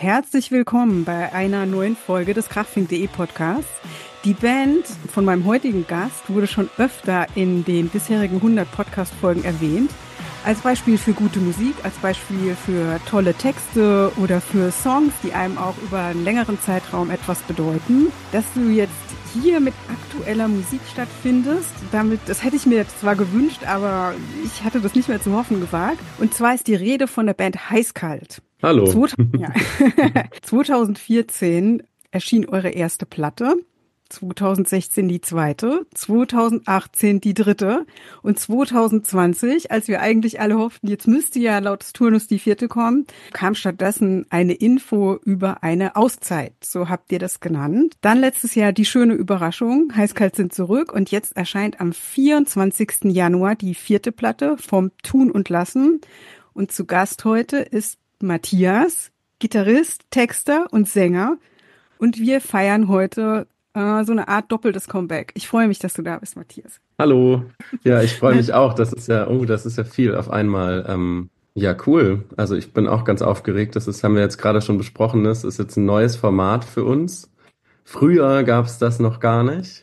herzlich willkommen bei einer neuen Folge des Krachfink.de Podcasts. Die Band von meinem heutigen Gast wurde schon öfter in den bisherigen 100 Podcast-Folgen erwähnt. Als Beispiel für gute Musik, als Beispiel für tolle Texte oder für Songs, die einem auch über einen längeren Zeitraum etwas bedeuten. Dass du jetzt hier mit aktueller Musik stattfindest, das hätte ich mir zwar gewünscht, aber ich hatte das nicht mehr zu hoffen gewagt. Und zwar ist die Rede von der Band Heißkalt. Hallo. 2014 erschien eure erste Platte. 2016 die zweite, 2018 die dritte und 2020, als wir eigentlich alle hofften, jetzt müsste ja laut des Turnus die vierte kommen, kam stattdessen eine Info über eine Auszeit. So habt ihr das genannt. Dann letztes Jahr die schöne Überraschung, Heißkalt sind zurück und jetzt erscheint am 24. Januar die vierte Platte vom Tun und Lassen. Und zu Gast heute ist Matthias, Gitarrist, Texter und Sänger. Und wir feiern heute so eine Art doppeltes Comeback. Ich freue mich, dass du da bist, Matthias. Hallo. Ja, ich freue mich auch. Das ist ja viel auf einmal. Ja, cool. Also ich bin auch ganz aufgeregt. Haben wir jetzt gerade schon besprochen. Das ist jetzt ein neues Format für uns. Früher gab es das noch gar nicht.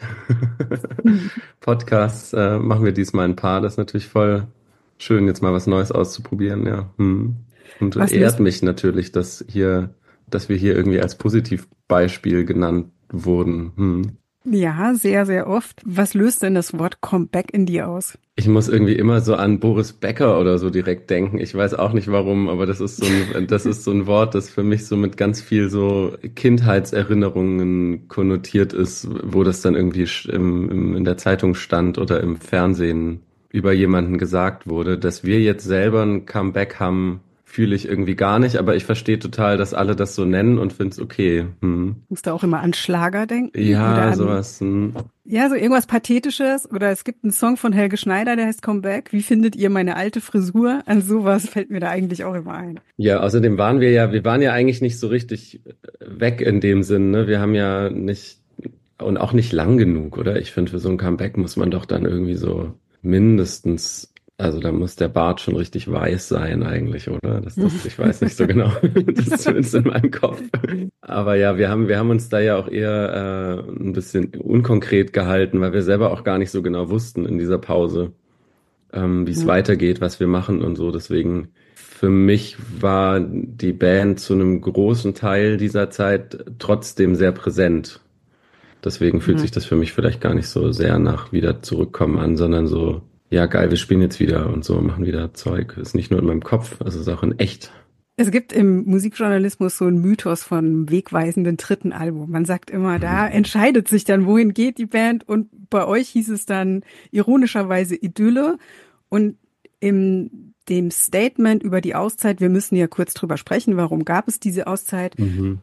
Podcasts machen wir diesmal ein paar. Das ist natürlich voll schön, jetzt mal was Neues auszuprobieren. Ja. Und ehrt mich natürlich, dass wir hier irgendwie als Positivbeispiel genannt wurden. Ja, sehr, sehr oft. Was löst denn das Wort Comeback in dir aus? Ich muss irgendwie immer so an Boris Becker oder so direkt denken. Ich weiß auch nicht warum, aber das ist so ein Wort, das für mich so mit ganz viel so Kindheitserinnerungen konnotiert ist, wo das dann irgendwie in der Zeitung stand oder im Fernsehen über jemanden gesagt wurde. Dass wir jetzt selber ein Comeback haben, fühle ich irgendwie gar nicht, aber ich verstehe total, dass alle das so nennen und finde es okay. Musst du auch immer an Schlager denken? Ja, sowas. Ja, so irgendwas Pathetisches. Oder es gibt einen Song von Helge Schneider, der heißt Comeback. Wie findet ihr meine alte Frisur? An sowas fällt mir da eigentlich auch immer ein. Ja, außerdem waren wir waren ja eigentlich nicht so richtig weg in dem Sinn, ne? Wir haben ja nicht, und auch nicht lang genug, oder? Ich finde, für so ein Comeback muss man doch dann irgendwie so mindestens, also da muss der Bart schon richtig weiß sein eigentlich, oder? Ich weiß nicht so genau. Das ist zumindest in meinem Kopf. Aber ja, wir haben uns da ja auch eher ein bisschen unkonkret gehalten, weil wir selber auch gar nicht so genau wussten in dieser Pause, wie es weitergeht, was wir machen und so. Deswegen, für mich war die Band zu einem großen Teil dieser Zeit trotzdem sehr präsent. Deswegen fühlt sich das für mich vielleicht gar nicht so sehr nach wieder zurückkommen an, sondern so, ja geil, wir spielen jetzt wieder und so, machen wieder Zeug. Ist nicht nur in meinem Kopf, also ist auch in echt. Es gibt im Musikjournalismus so einen Mythos von wegweisenden dritten Album. Man sagt immer, da entscheidet sich dann, wohin geht die Band. Und bei euch hieß es dann ironischerweise Idylle. Und in dem Statement über die Auszeit, wir müssen ja kurz drüber sprechen, warum gab es diese Auszeit,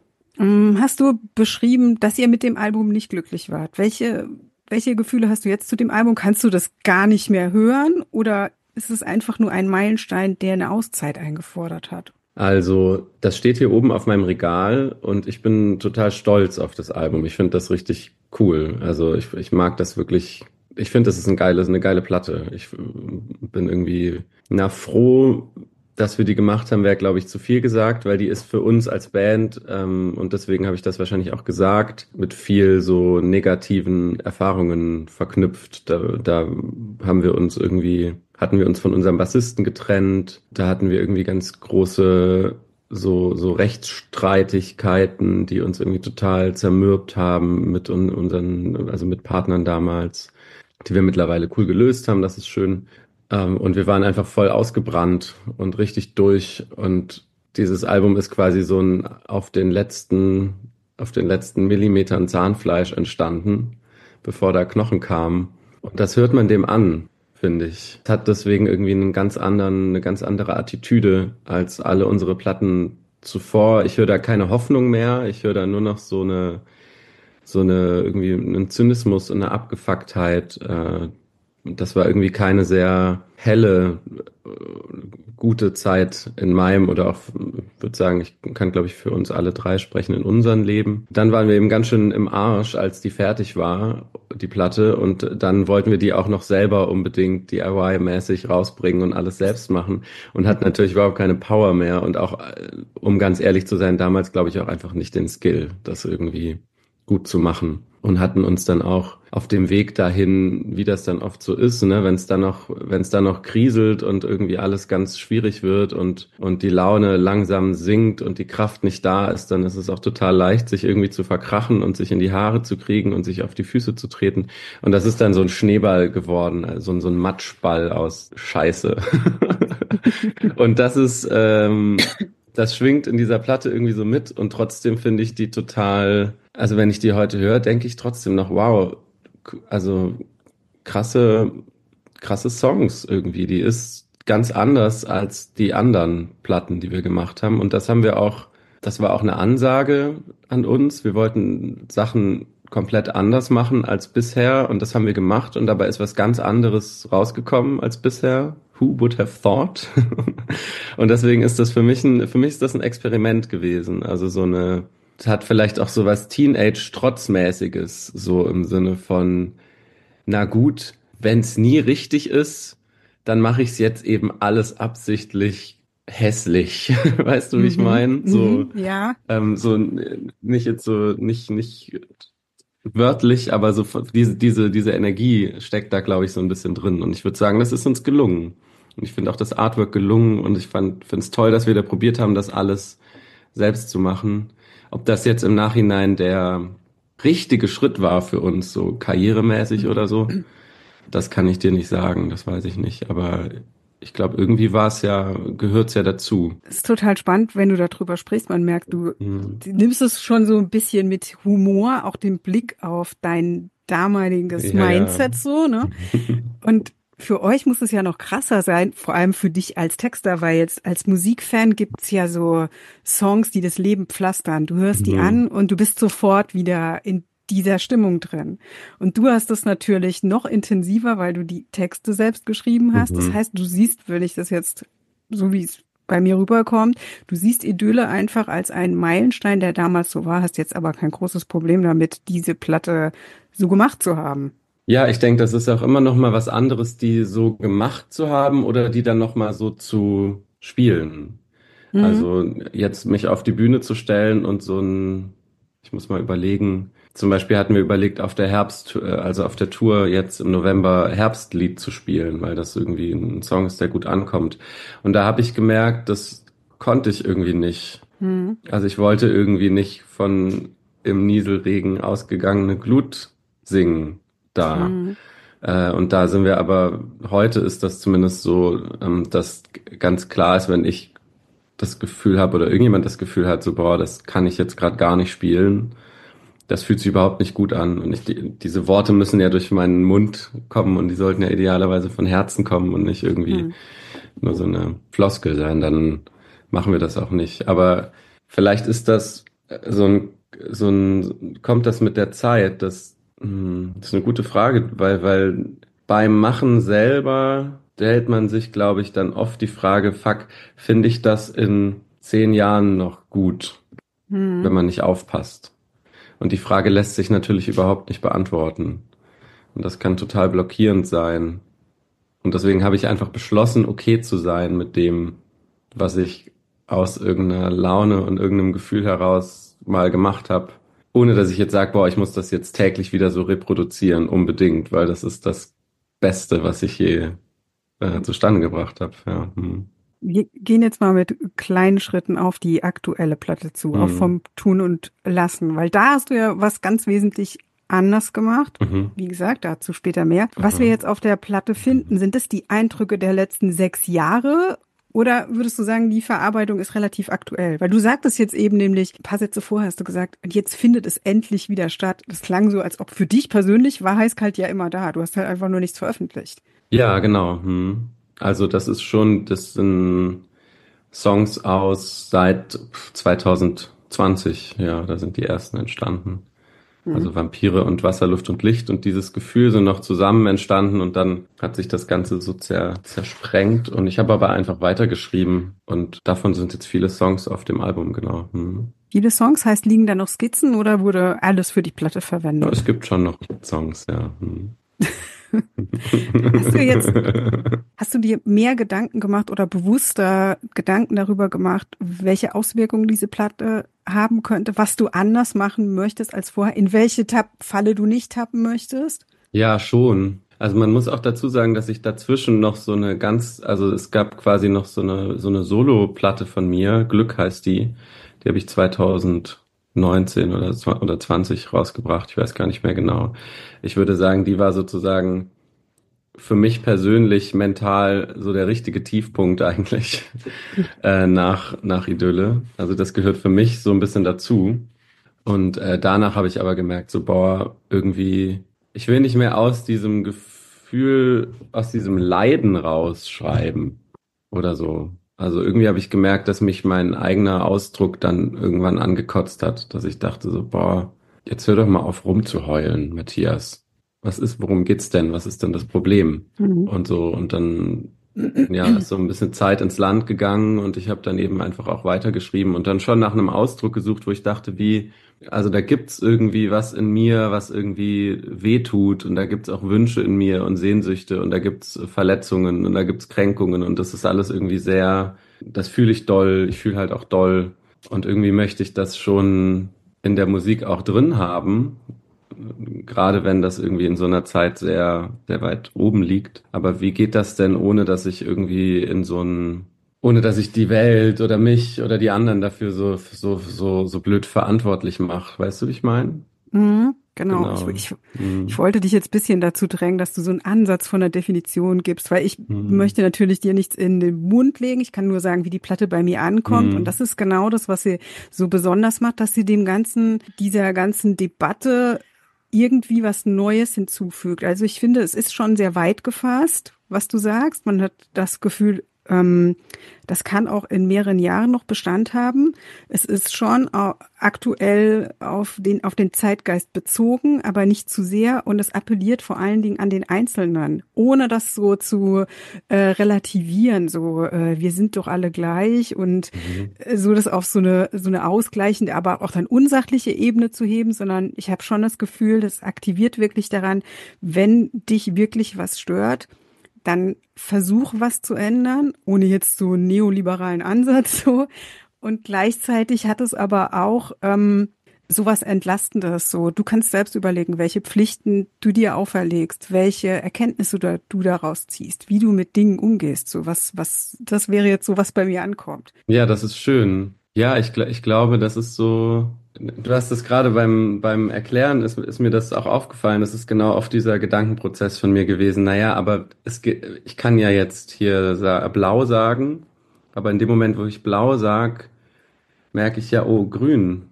hast du beschrieben, dass ihr mit dem Album nicht glücklich wart. Welche Gefühle hast du jetzt zu dem Album? Kannst du das gar nicht mehr hören oder ist es einfach nur ein Meilenstein, der eine Auszeit eingefordert hat? Also, das steht hier oben auf meinem Regal und ich bin total stolz auf das Album. Ich finde das richtig cool. Also ich mag das wirklich. Ich finde, das ist eine geile Platte. Ich bin irgendwie froh, dass wir die gemacht haben, wäre, glaube ich, zu viel gesagt, weil die ist für uns als Band, und deswegen habe ich das wahrscheinlich auch gesagt, mit viel so negativen Erfahrungen verknüpft. Da hatten wir uns von unserem Bassisten getrennt. Da hatten wir irgendwie ganz große so Rechtsstreitigkeiten, die uns irgendwie total zermürbt haben mit mit Partnern damals, die wir mittlerweile cool gelöst haben. Das ist schön. Und wir waren einfach voll ausgebrannt und richtig durch. Und dieses Album ist quasi so auf den letzten Millimetern Zahnfleisch entstanden, bevor da Knochen kamen. Und das hört man dem an, finde ich. Es hat deswegen irgendwie eine ganz andere Attitüde als alle unsere Platten zuvor. Ich höre da keine Hoffnung mehr. Ich höre da nur noch so eine irgendwie einen Zynismus und eine Abgefucktheit, das war irgendwie keine sehr helle, gute Zeit in meinem oder auch, würde sagen, ich kann, glaube ich, für uns alle drei sprechen in unserem Leben. Dann waren wir eben ganz schön im Arsch, als die fertig war, die Platte. Und dann wollten wir die auch noch selber unbedingt DIY-mäßig rausbringen und alles selbst machen und hatten natürlich überhaupt keine Power mehr. Und auch, um ganz ehrlich zu sein, damals, glaube ich, auch einfach nicht den Skill, das irgendwie gut zu machen. Und hatten uns dann auch auf dem Weg dahin, wie das dann oft so ist, ne, wenn es dann noch kriselt und irgendwie alles ganz schwierig wird und die Laune langsam sinkt und die Kraft nicht da ist, dann ist es auch total leicht, sich irgendwie zu verkrachen und sich in die Haare zu kriegen und sich auf die Füße zu treten. Und das ist dann so ein Schneeball geworden, also so ein Matschball aus Scheiße. Und das schwingt in dieser Platte irgendwie so mit und trotzdem finde ich die total, also wenn ich die heute höre, denke ich trotzdem noch, wow, also krasse, krasse Songs irgendwie. Die ist ganz anders als die anderen Platten, die wir gemacht haben. Und das war auch eine Ansage an uns. Wir wollten Sachen komplett anders machen als bisher und das haben wir gemacht und dabei ist was ganz anderes rausgekommen als bisher. Who would have thought? Und deswegen ist das für mich ist das ein Experiment gewesen. Also es hat vielleicht auch so was Teenage-Trotzmäßiges, so im Sinne von, na gut, wenn es nie richtig ist, dann mache ich es jetzt eben alles absichtlich hässlich. Weißt du, wie ich Mhm, meine? mhm, ja. Nicht jetzt so, nicht wörtlich, aber so diese Energie steckt da, glaube ich, so ein bisschen drin. Und ich würde sagen, das ist uns gelungen. Und ich finde auch das Artwork gelungen und finde es toll, dass wir da probiert haben, das alles selbst zu machen. Ob das jetzt im Nachhinein der richtige Schritt war für uns, so karrieremäßig oder so, das kann ich dir nicht sagen, das weiß ich nicht. Aber ich glaube, irgendwie gehört es ja dazu. Es ist total spannend, wenn du darüber sprichst. Man merkt, Hm. du nimmst es schon so ein bisschen mit Humor, auch den Blick auf dein damaliges Ja, ja. Mindset so, ne? Und für euch muss es ja noch krasser sein, vor allem für dich als Texter, weil jetzt als Musikfan gibt's ja so Songs, die das Leben pflastern. Du hörst die Mhm. an und du bist sofort wieder in dieser Stimmung drin. Und du hast es natürlich noch intensiver, weil du die Texte selbst geschrieben hast. Das Mhm. heißt, du siehst, wenn ich das jetzt so wie es bei mir rüberkommt, du siehst Idylle einfach als einen Meilenstein, der damals so war, hast jetzt aber kein großes Problem damit, diese Platte so gemacht zu haben. Ja, ich denke, das ist auch immer noch mal was anderes, die so gemacht zu haben oder die dann noch mal so zu spielen. Mhm. Also jetzt mich auf die Bühne zu stellen und ich muss mal überlegen. Zum Beispiel hatten wir überlegt, also auf der Tour jetzt im November Herbstlied zu spielen, weil das irgendwie ein Song ist, der gut ankommt. Und da habe ich gemerkt, das konnte ich irgendwie nicht. Mhm. Also ich wollte irgendwie nicht von im Nieselregen ausgegangene Glut singen da. Mhm. Und da sind wir aber, heute ist das zumindest so, dass ganz klar ist, wenn ich das Gefühl habe oder irgendjemand das Gefühl hat, so, boah, das kann ich jetzt gerade gar nicht spielen. Das fühlt sich überhaupt nicht gut an. Und diese Worte müssen ja durch meinen Mund kommen und die sollten ja idealerweise von Herzen kommen und nicht irgendwie Mhm. nur so eine Floskel sein. Dann machen wir das auch nicht. Aber vielleicht ist das kommt das mit der Zeit? Das ist eine gute Frage, weil beim Machen selber stellt man sich, glaube ich, dann oft die Frage, fuck, finde ich das in 10 Jahren noch gut, wenn Mhm. man nicht aufpasst? Und die Frage lässt sich natürlich überhaupt nicht beantworten. Und das kann total blockierend sein. Und deswegen habe ich einfach beschlossen, okay zu sein mit dem, was ich aus irgendeiner Laune und irgendeinem Gefühl heraus mal gemacht habe. Ohne dass ich jetzt sage, boah, ich muss das jetzt täglich wieder so reproduzieren, unbedingt, weil das ist das Beste, was ich je zustande gebracht habe. Ja. Hm. Wir gehen jetzt mal mit kleinen Schritten auf die aktuelle Platte zu, auch Hm. vom Tun und Lassen, weil da hast du ja was ganz wesentlich anders gemacht. Mhm. Wie gesagt, dazu später mehr. Was wir Aha. jetzt auf der Platte finden, sind es die Eindrücke der letzten 6 Jahre? Oder würdest du sagen, die Verarbeitung ist relativ aktuell? Weil du sagtest jetzt eben nämlich, ein paar Sätze vorher hast du gesagt, und jetzt findet es endlich wieder statt. Das klang so, als ob für dich persönlich war Heißkalt ja immer da. Du hast halt einfach nur nichts veröffentlicht. Ja, genau. Hm. Also das sind Songs aus seit 2020. Ja, da sind die ersten entstanden. Also Vampire und Wasser, Luft und Licht und dieses Gefühl sind noch zusammen entstanden und dann hat sich das Ganze so zersprengt und ich habe aber einfach weitergeschrieben und davon sind jetzt viele Songs auf dem Album, genau. Viele Songs, heißt, liegen da noch Skizzen oder wurde alles für die Platte Ja, verwendet? es gibt schon noch Songs, ja. Hast du jetzt, hast du dir mehr Gedanken gemacht oder bewusster Gedanken darüber gemacht, welche Auswirkungen diese Platte haben könnte, was du anders machen möchtest als vorher, in welche Falle du nicht tappen möchtest? Ja, schon. Also man muss auch dazu sagen, dass ich dazwischen noch also es gab quasi noch so eine Solo-Platte von mir, Glück heißt die. Die habe ich 2019 oder 20 rausgebracht, ich weiß gar nicht mehr genau. Ich würde sagen, die war sozusagen für mich persönlich mental so der richtige Tiefpunkt eigentlich nach Idylle. Also das gehört für mich so ein bisschen dazu. Und danach habe ich aber gemerkt, so, boah, irgendwie, ich will nicht mehr aus diesem Gefühl, aus diesem Leiden rausschreiben oder so. Also irgendwie habe ich gemerkt, dass mich mein eigener Ausdruck dann irgendwann angekotzt hat, dass ich dachte so, boah, jetzt hör doch mal auf rumzuheulen, Matthias. Worum geht's denn? Was ist denn das Problem? Mhm. Und so, und dann ja, ist so ein bisschen Zeit ins Land gegangen und ich habe dann eben einfach auch weitergeschrieben und dann schon nach einem Ausdruck gesucht, wo ich dachte, also da gibt's irgendwie was in mir, was irgendwie wehtut und da gibt's auch Wünsche in mir und Sehnsüchte und da gibt's Verletzungen und da gibt's Kränkungen und das ist alles irgendwie das fühle ich doll, ich fühle halt auch doll und irgendwie möchte ich das schon in der Musik auch drin haben, gerade wenn das irgendwie in so einer Zeit sehr, sehr weit oben liegt. Aber wie geht das denn, ohne dass ich die Welt oder mich oder die anderen dafür so blöd verantwortlich mache? Weißt du, wie ich meine? Mhm, genau. Genau. Ich Hm. wollte dich jetzt ein bisschen dazu drängen, dass du so einen Ansatz von der Definition gibst, weil ich Hm. möchte natürlich dir nichts in den Mund legen. Ich kann nur sagen, wie die Platte bei mir ankommt. Und Hm. das ist genau das, was sie so besonders macht, dass sie dieser ganzen Debatte irgendwie was Neues hinzufügt. Also ich finde, es ist schon sehr weit gefasst, was du sagst. Man hat das Gefühl, das kann auch in mehreren Jahren noch Bestand haben. Es ist schon aktuell auf den Zeitgeist bezogen, aber nicht zu sehr. Und es appelliert vor allen Dingen an den Einzelnen, ohne das so zu relativieren. So, wir sind doch alle gleich und Mhm. so das auf so eine ausgleichende, aber auch dann unsachliche Ebene zu heben, sondern ich habe schon das Gefühl, das aktiviert wirklich daran, wenn dich wirklich was stört, dann versuch was zu ändern, ohne jetzt so einen neoliberalen Ansatz so. Und gleichzeitig hat es aber auch sowas Entlastendes. So, du kannst selbst überlegen, welche Pflichten du dir auferlegst, welche Erkenntnisse du daraus ziehst, wie du mit Dingen umgehst. So das wäre jetzt so, was bei mir ankommt. Ja, das ist schön. Ja, ich glaube, das ist so. Du hast es gerade beim Erklären, ist mir das auch aufgefallen. Das ist genau oft dieser Gedankenprozess von mir gewesen. Naja, aber ich kann ja jetzt hier blau sagen, aber in dem Moment, wo ich blau sag, merke ich ja, oh, grün,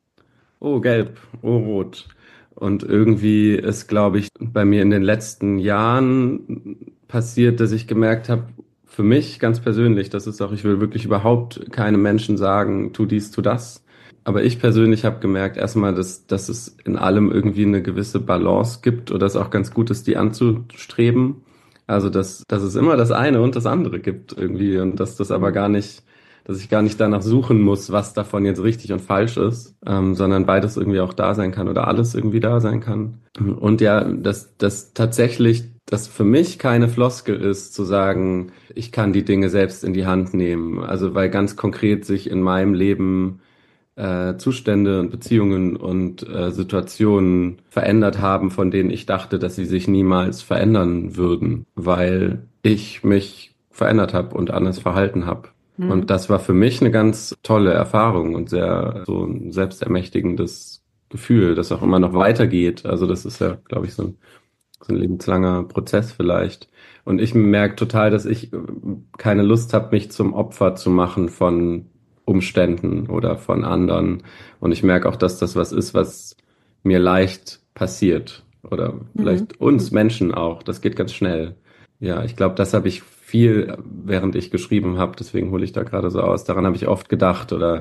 oh, gelb, oh, rot. Und irgendwie ist, glaube ich, bei mir in den letzten Jahren passiert, dass ich gemerkt habe, für mich ganz persönlich, das ist auch, ich will wirklich überhaupt keinem Menschen sagen, tu dies, tu das. Aber ich persönlich habe gemerkt, erstmal, dass es in allem irgendwie eine gewisse Balance gibt oder es auch ganz gut ist, die anzustreben. Also, dass es immer das eine und das andere gibt irgendwie und dass das aber Mhm. gar nicht, dass ich gar nicht danach suchen muss, was davon jetzt richtig und falsch ist, sondern beides irgendwie auch da sein kann oder alles irgendwie da sein kann. Und ja, dass tatsächlich das für mich keine Floskel ist, zu sagen, ich kann die Dinge selbst in die Hand nehmen. Also weil ganz konkret sich in meinem Leben Zustände und Beziehungen und Situationen verändert haben, von denen ich dachte, dass sie sich niemals verändern würden, weil ich mich verändert habe und anders verhalten habe. Und Mhm. das war für mich eine ganz tolle Erfahrung und sehr so ein selbstermächtigendes Gefühl, das auch immer noch weitergeht. Also das ist ja, glaube ich, so ein lebenslanger Prozess vielleicht. Und ich merke total, dass ich keine Lust habe, mich zum Opfer zu machen von Umständen oder von anderen. Und ich merke auch, dass das was ist, was mir leicht passiert. Oder Mhm. vielleicht uns Menschen auch. Das geht ganz schnell. Ja, ich glaube, das habe ich viel, während ich geschrieben habe, deswegen hole ich da gerade so aus. Daran habe ich oft gedacht oder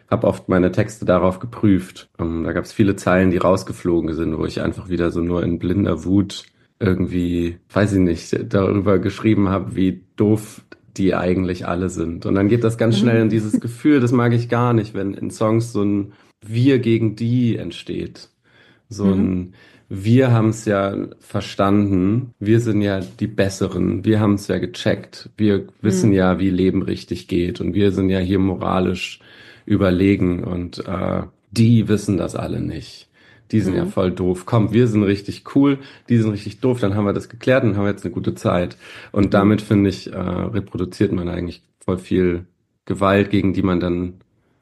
habe oft meine Texte darauf geprüft. Da gab es viele Zeilen, die rausgeflogen sind, wo ich einfach wieder so nur in blinder Wut irgendwie, weiß ich nicht, darüber geschrieben habe, wie doof die eigentlich alle sind. Und dann geht das ganz schnell in Mhm. dieses Gefühl, das mag ich gar nicht, wenn in Songs so ein Wir gegen die entsteht. So Mhm. ein Wir haben es ja verstanden, wir sind ja die Besseren, wir haben es ja gecheckt, wir wissen Mhm. ja, wie Leben richtig geht und wir sind ja hier moralisch überlegen und die wissen das alle nicht. Die sind ja Mhm. voll doof. Komm, wir sind richtig cool, die sind richtig doof, dann haben wir das geklärt und haben jetzt eine gute Zeit. Und Mhm. damit, finde ich, reproduziert man eigentlich voll viel Gewalt, gegen die man dann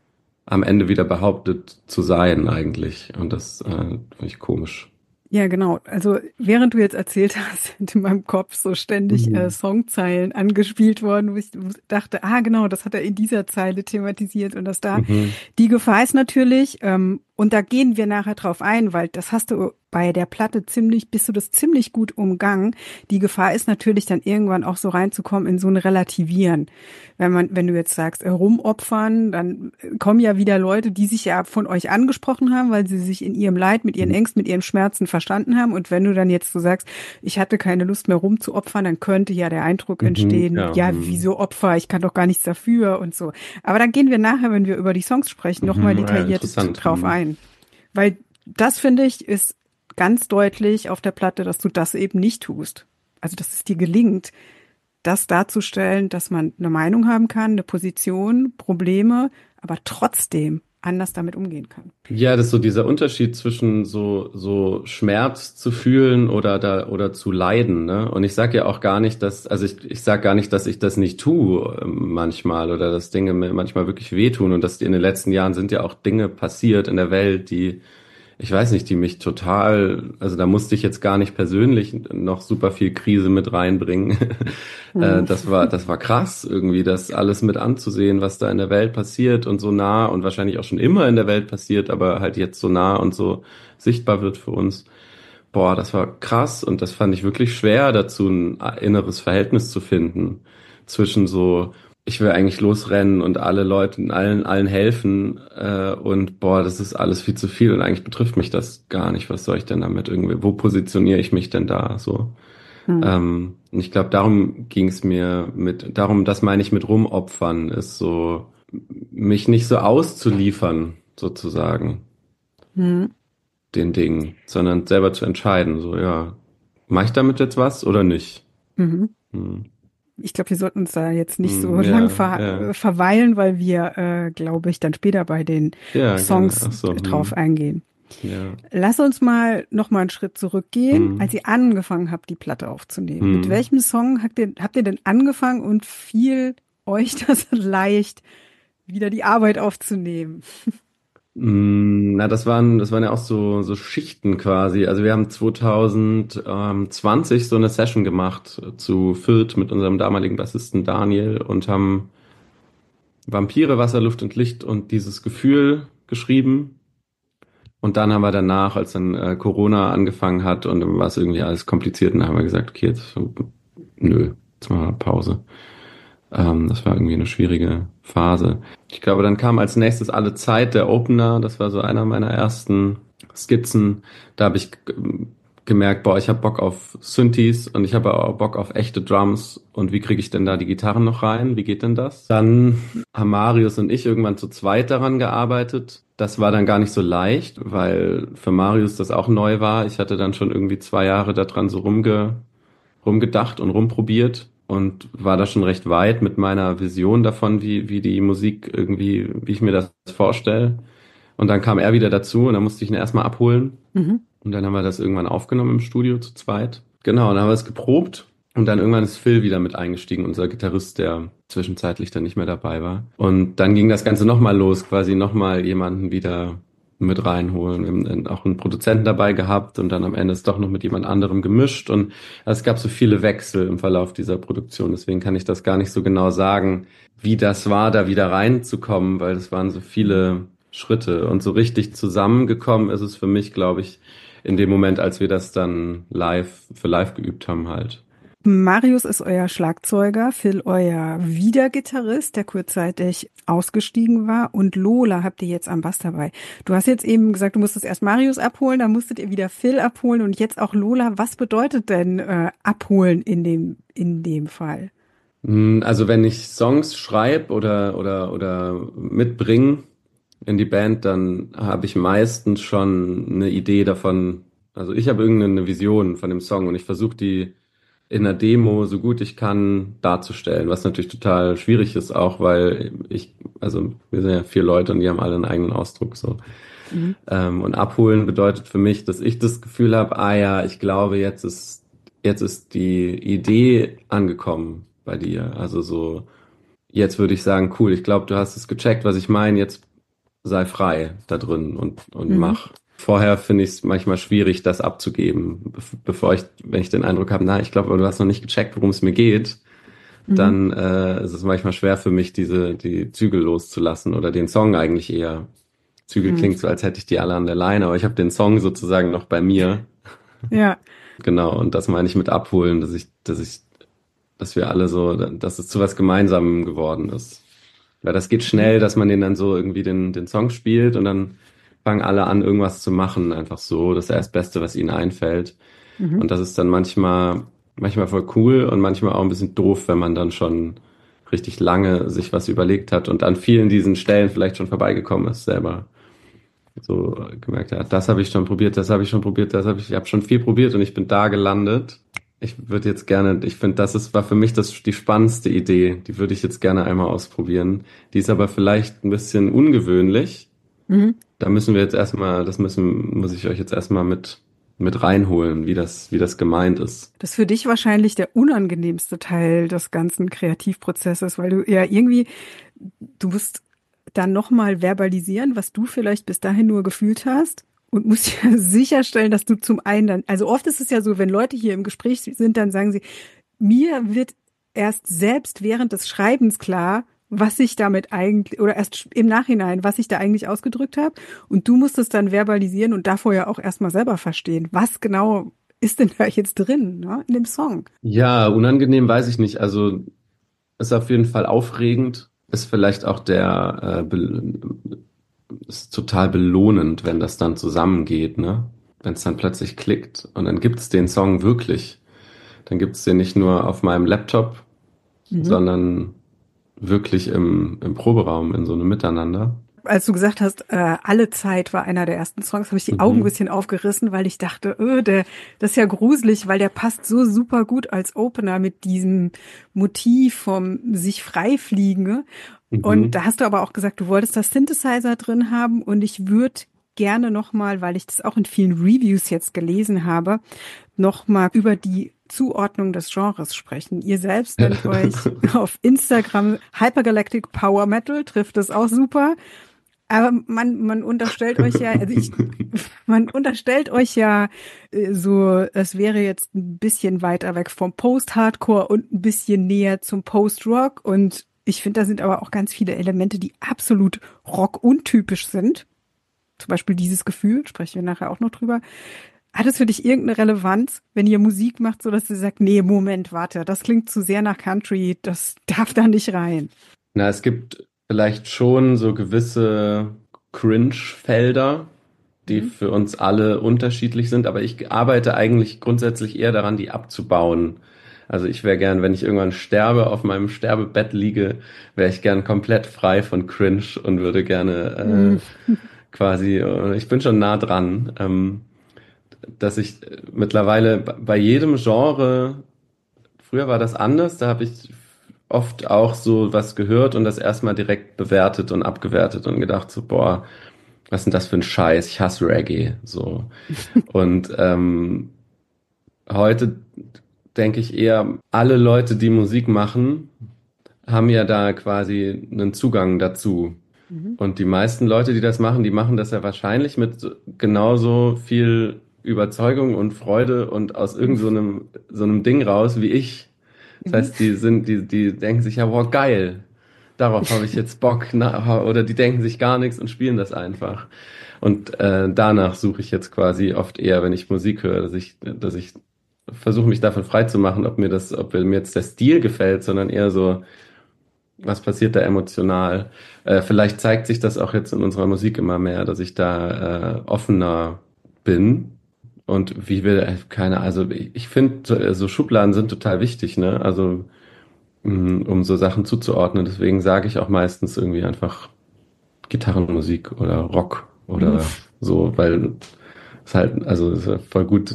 am Ende wieder behauptet zu sein eigentlich. Und das finde ich komisch. Ja, genau. Also während du jetzt erzählt hast, sind in meinem Kopf so ständig Mhm. Songzeilen angespielt worden, wo ich dachte, ah genau, das hat er in dieser Zeile thematisiert und das da. Mhm. Die Gefahr ist natürlich, und da gehen wir nachher drauf ein, weil das hast du bei der Platte bist du das ziemlich gut umgangen. Die Gefahr ist natürlich dann irgendwann auch so reinzukommen in so ein Relativieren. Wenn du jetzt sagst, rumopfern, dann kommen ja wieder Leute, die sich ja von euch angesprochen haben, weil sie sich in ihrem Leid, mit ihren Ängsten, mit ihren Schmerzen verstanden haben. Und wenn du dann jetzt so sagst, ich hatte keine Lust mehr rumzuopfern, dann könnte ja der Eindruck Mhm. entstehen, Ja. ja, wieso Opfer? Ich kann doch gar nichts dafür und so. Aber dann gehen wir nachher, wenn wir über die Songs sprechen, nochmal Mhm. Ja, detailliert interessant. drauf Mhm. ein. Weil das, finde ich, ist ganz deutlich auf der Platte, dass du das eben nicht tust. Also, dass es dir gelingt, das darzustellen, dass man eine Meinung haben kann, eine Position, Probleme, aber trotzdem anders damit umgehen kann. Ja, das ist so dieser Unterschied zwischen so Schmerz zu fühlen oder zu leiden, ne? Und ich sage ja auch gar nicht, also ich sage gar nicht, dass ich das nicht tue manchmal oder dass Dinge mir manchmal wirklich wehtun und dass in den letzten Jahren sind ja auch Dinge passiert in der Welt, die ich weiß nicht, die mich total, also da musste ich jetzt gar nicht persönlich noch super viel Krise mit reinbringen. Hm. Das war krass, irgendwie das alles mit anzusehen, was da in der Welt passiert und so nah und wahrscheinlich auch schon immer in der Welt passiert, aber halt jetzt so nah und so sichtbar wird für uns. Boah, das war krass und das fand ich wirklich schwer, dazu ein inneres Verhältnis zu finden zwischen so, ich will eigentlich losrennen und alle Leuten, allen helfen und boah, das ist alles viel zu viel und eigentlich betrifft mich das gar nicht. Was soll ich denn damit irgendwie? Wo positioniere ich mich denn da so? Hm. Und ich glaube, darum ging es mir darum, das meine ich mit rumopfern, ist so, mich nicht so auszuliefern, sozusagen Hm. den Dingen, sondern selber zu entscheiden. So, ja, mache ich damit jetzt was oder nicht? Mhm. Hm. Ich glaube, wir sollten uns da jetzt nicht so Hm, lang ja, ja, verweilen, weil wir, glaube ich, dann später bei den ja, gerne. Songs Ach so, drauf eingehen. ja, Lass uns noch mal einen Schritt zurückgehen, hm, als ihr angefangen habt, die Platte aufzunehmen. Mit hm. welchem Song habt ihr denn angefangen und fiel euch das leicht, wieder die Arbeit aufzunehmen? Na, das waren ja auch so Schichten quasi. Also wir haben 2020 so eine Session gemacht zu viert mit unserem damaligen Bassisten Daniel und haben Vampire, Wasser, Luft und Licht und dieses Gefühl geschrieben. Und dann haben wir danach, als dann Corona angefangen hat und dann war es irgendwie alles kompliziert, und dann haben wir gesagt, okay, jetzt nö, jetzt machen wir Pause. Das war irgendwie eine schwierige Phase. Ich glaube, dann kam als nächstes Alle Zeit, der Opener. Das war so einer meiner ersten Skizzen. Da habe ich gemerkt, boah, ich habe Bock auf Synthes und ich habe auch Bock auf echte Drums. Und wie kriege ich denn da die Gitarren noch rein? Wie geht denn das? Dann haben Marius und ich irgendwann zu zweit daran gearbeitet. Das war dann gar nicht so leicht, weil für Marius das auch neu war. Ich hatte dann schon irgendwie 2 Jahre daran so rumgedacht und rumprobiert und war da schon recht weit mit meiner Vision davon, wie die Musik irgendwie, wie ich mir das vorstelle. Und dann kam er wieder dazu und dann musste ich ihn erstmal abholen. Mhm. Und dann haben wir das irgendwann aufgenommen im Studio zu zweit. Genau, dann haben wir es geprobt. Und dann irgendwann ist Phil wieder mit eingestiegen, unser Gitarrist, der zwischenzeitlich dann nicht mehr dabei war. Und dann ging das Ganze nochmal los, quasi nochmal jemanden wieder mit reinholen. Wir haben dann auch einen Produzenten dabei gehabt und dann am Ende ist doch noch mit jemand anderem gemischt. Und es gab so viele Wechsel im Verlauf dieser Produktion. Deswegen kann ich das gar nicht so genau sagen, wie das war, da wieder reinzukommen, weil es waren so viele Schritte. Und so richtig zusammengekommen ist es für mich, glaube ich, in dem Moment, als wir das dann für live geübt haben halt. Marius ist euer Schlagzeuger, Phil euer Wiedergitarrist, der kurzzeitig ausgestiegen war, und Lola habt ihr jetzt am Bass dabei. Du hast jetzt eben gesagt, du musstest erst Marius abholen, dann musstet ihr wieder Phil abholen und jetzt auch Lola. Was bedeutet denn abholen in dem Fall? Also wenn ich Songs schreibe oder mitbringe in die Band, dann habe ich meistens schon eine Idee davon. Also ich habe irgendeine Vision von dem Song und ich versuche die in der Demo so gut ich kann darzustellen, was natürlich total schwierig ist auch, weil also wir sind ja 4 Leute und die haben alle einen eigenen Ausdruck so. Mhm. Und abholen bedeutet für mich, dass ich das Gefühl habe, ah ja, ich glaube, jetzt ist die Idee angekommen bei dir. Also so, jetzt würde ich sagen, cool, ich glaube, du hast es gecheckt, was ich meine, jetzt sei frei da drin und Mhm. mach. Vorher finde ich es manchmal schwierig, das abzugeben, wenn ich den Eindruck habe, na, ich glaube, du hast noch nicht gecheckt, worum es mir geht, Mhm. dann ist es manchmal schwer für mich, die Zügel loszulassen oder den Song eigentlich eher. Zügel Mhm. klingt so, als hätte ich die alle an der Leine, aber ich habe den Song sozusagen noch bei mir. Ja. Genau, und das meine ich mit abholen, dass wir alle so, dass es zu was Gemeinsamem geworden ist. Weil das geht Mhm. schnell, dass man den dann so irgendwie den Song spielt und dann fangen alle an, irgendwas zu machen, einfach so. Das ist ja das Beste, was ihnen einfällt. Mhm. Und das ist dann manchmal voll cool und manchmal auch ein bisschen doof, wenn man dann schon richtig lange sich was überlegt hat und an vielen diesen Stellen vielleicht schon vorbeigekommen ist selber. So gemerkt hat, das habe ich schon probiert, das habe ich schon probiert, ich habe schon viel probiert und ich bin da gelandet. Ich finde, war für mich die spannendste Idee. Die würde ich jetzt gerne einmal ausprobieren. Die ist aber vielleicht ein bisschen ungewöhnlich. Mhm. Da müssen wir jetzt erstmal, muss ich euch jetzt erstmal mit reinholen, wie das gemeint ist. Das ist für dich wahrscheinlich der unangenehmste Teil des ganzen Kreativprozesses, weil du ja irgendwie, du musst dann nochmal verbalisieren, was du vielleicht bis dahin nur gefühlt hast, und musst ja sicherstellen, dass du zum einen dann, also oft ist es ja so, wenn Leute hier im Gespräch sind, dann sagen sie, mir wird erst selbst während des Schreibens klar, was ich damit eigentlich, oder erst im Nachhinein, was ich da eigentlich ausgedrückt habe. Und du musst es dann verbalisieren und davor ja auch erstmal selber verstehen, was genau ist denn da jetzt drin, ne, in dem Song. Ja, unangenehm weiß ich nicht. Also ist auf jeden Fall aufregend. Ist vielleicht auch ist total belohnend, wenn das dann zusammengeht, ne? Wenn es dann plötzlich klickt und dann gibt's den Song wirklich. Dann gibt's den nicht nur auf meinem Laptop, Mhm. sondern wirklich im Proberaum in so einem Miteinander. Als du gesagt hast, alle Zeit war einer der ersten Songs, habe ich die Augen ein Mhm. bisschen aufgerissen, weil ich dachte, das ist ja gruselig, weil der passt so super gut als Opener mit diesem Motiv vom sich freifliegen. Ne? Und da Mhm. hast du aber auch gesagt, du wolltest das Synthesizer drin haben, und ich würde gerne nochmal, weil ich das auch in vielen Reviews jetzt gelesen habe, nochmal über die Zuordnung des Genres sprechen. Ihr selbst nennt euch auf Instagram Hypergalactic Power Metal, trifft es auch super. Aber man unterstellt euch ja, man unterstellt euch ja so, es wäre jetzt ein bisschen weiter weg vom Post-Hardcore und ein bisschen näher zum Post-Rock. Und ich finde, da sind aber auch ganz viele Elemente, die absolut Rock-untypisch sind. Zum Beispiel dieses Gefühl, sprechen wir nachher auch noch drüber. Hat es für dich irgendeine Relevanz, wenn ihr Musik macht, so dass du sagst, nee, Moment, warte, das klingt zu sehr nach Country, das darf da nicht rein. Na, es gibt vielleicht schon so gewisse Cringe-Felder, die Mhm. für uns alle unterschiedlich sind, aber ich arbeite eigentlich grundsätzlich eher daran, die abzubauen. Also ich wäre gern, wenn ich irgendwann sterbe, auf meinem Sterbebett liege, wäre ich gern komplett frei von Cringe und würde Mhm. gerne ich bin schon nah dran, dass ich mittlerweile bei jedem Genre, früher war das anders, da habe ich oft auch so was gehört und das erstmal direkt bewertet und abgewertet und gedacht so, boah, was ist denn das für ein Scheiß? Ich hasse Reggae. So. Und heute denke ich eher, alle Leute, die Musik machen, haben ja da quasi einen Zugang dazu. Mhm. Und die meisten Leute, die machen das ja wahrscheinlich mit genauso viel Überzeugung und Freude und aus so einem Ding raus wie ich. Das Mhm. heißt, die denken sich ja, wow, geil. Darauf habe ich jetzt Bock. Oder die denken sich gar nichts und spielen das einfach. Und danach suche ich jetzt quasi oft eher, wenn ich Musik höre, dass ich versuche mich davon frei zu machen, ob mir jetzt der Stil gefällt, sondern eher so, was passiert da emotional? Vielleicht zeigt sich das auch jetzt in unserer Musik immer mehr, dass ich da offener bin. Und wie will, also ich finde, so Schubladen sind total wichtig, ne? Also, um so Sachen zuzuordnen. Deswegen sage ich auch meistens irgendwie einfach Gitarrenmusik oder Rock Mhm. oder so, weil es halt, also es ist ja voll gut,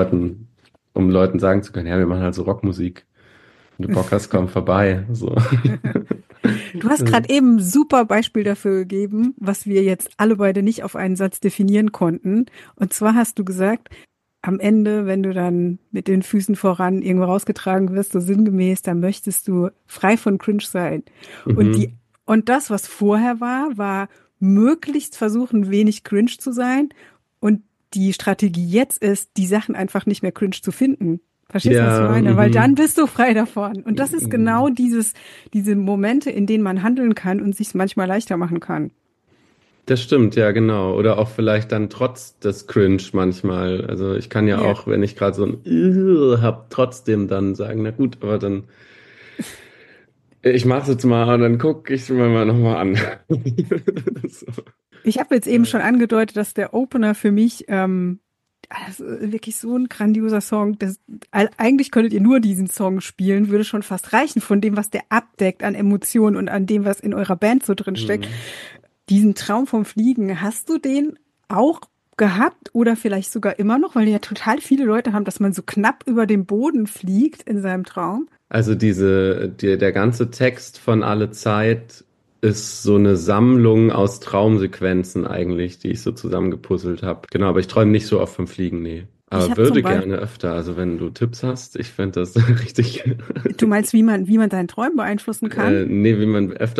um Leuten sagen zu können, ja, wir machen halt so Rockmusik. Wenn du Bock hast, komm vorbei. So. Du hast gerade eben ein super Beispiel dafür gegeben, was wir jetzt alle beide nicht auf einen Satz definieren konnten. Und zwar hast du gesagt, am Ende, wenn du dann mit den Füßen voran irgendwo rausgetragen wirst, so sinngemäß, dann möchtest du frei von Cringe sein. Und die, Mhm. und das, was vorher war, war möglichst versuchen, wenig cringe zu sein. Und die Strategie jetzt ist, die Sachen einfach nicht mehr cringe zu finden. Verstehst du, was ich Ja, meine? Weil dann mhm. bist du frei davon. Und das ist genau diese Momente, in denen man handeln kann und sich manchmal leichter machen kann. Das stimmt, ja, genau. Oder auch vielleicht dann trotz des Cringe manchmal. Also ich kann ja Ja. auch, wenn ich gerade so ein hab, trotzdem dann sagen, na gut, aber dann, ich mach's jetzt mal und dann guck ich mir mal nochmal an. So. Ich habe jetzt eben schon angedeutet, dass der Opener für mich das ist wirklich so ein grandioser Song. Eigentlich könntet ihr nur diesen Song spielen, würde schon fast reichen von dem, was der abdeckt an Emotionen und an dem, was in eurer Band so drin steckt. Hm. Diesen Traum vom Fliegen, hast du den auch gehabt oder vielleicht sogar immer noch, weil ja total viele Leute haben, dass man so knapp über dem Boden fliegt in seinem Traum? Also der ganze Text von Alle Zeit ist so eine Sammlung aus Traumsequenzen eigentlich, die ich so zusammengepuzzelt habe. Genau, aber ich träume nicht so oft vom Fliegen, nee. Ich Aber habe zum würde Beispiel, gerne öfter. Also wenn du Tipps hast, ich fände das richtig. du meinst, wie man seinen Träumen beeinflussen kann? Nee, wie man öfter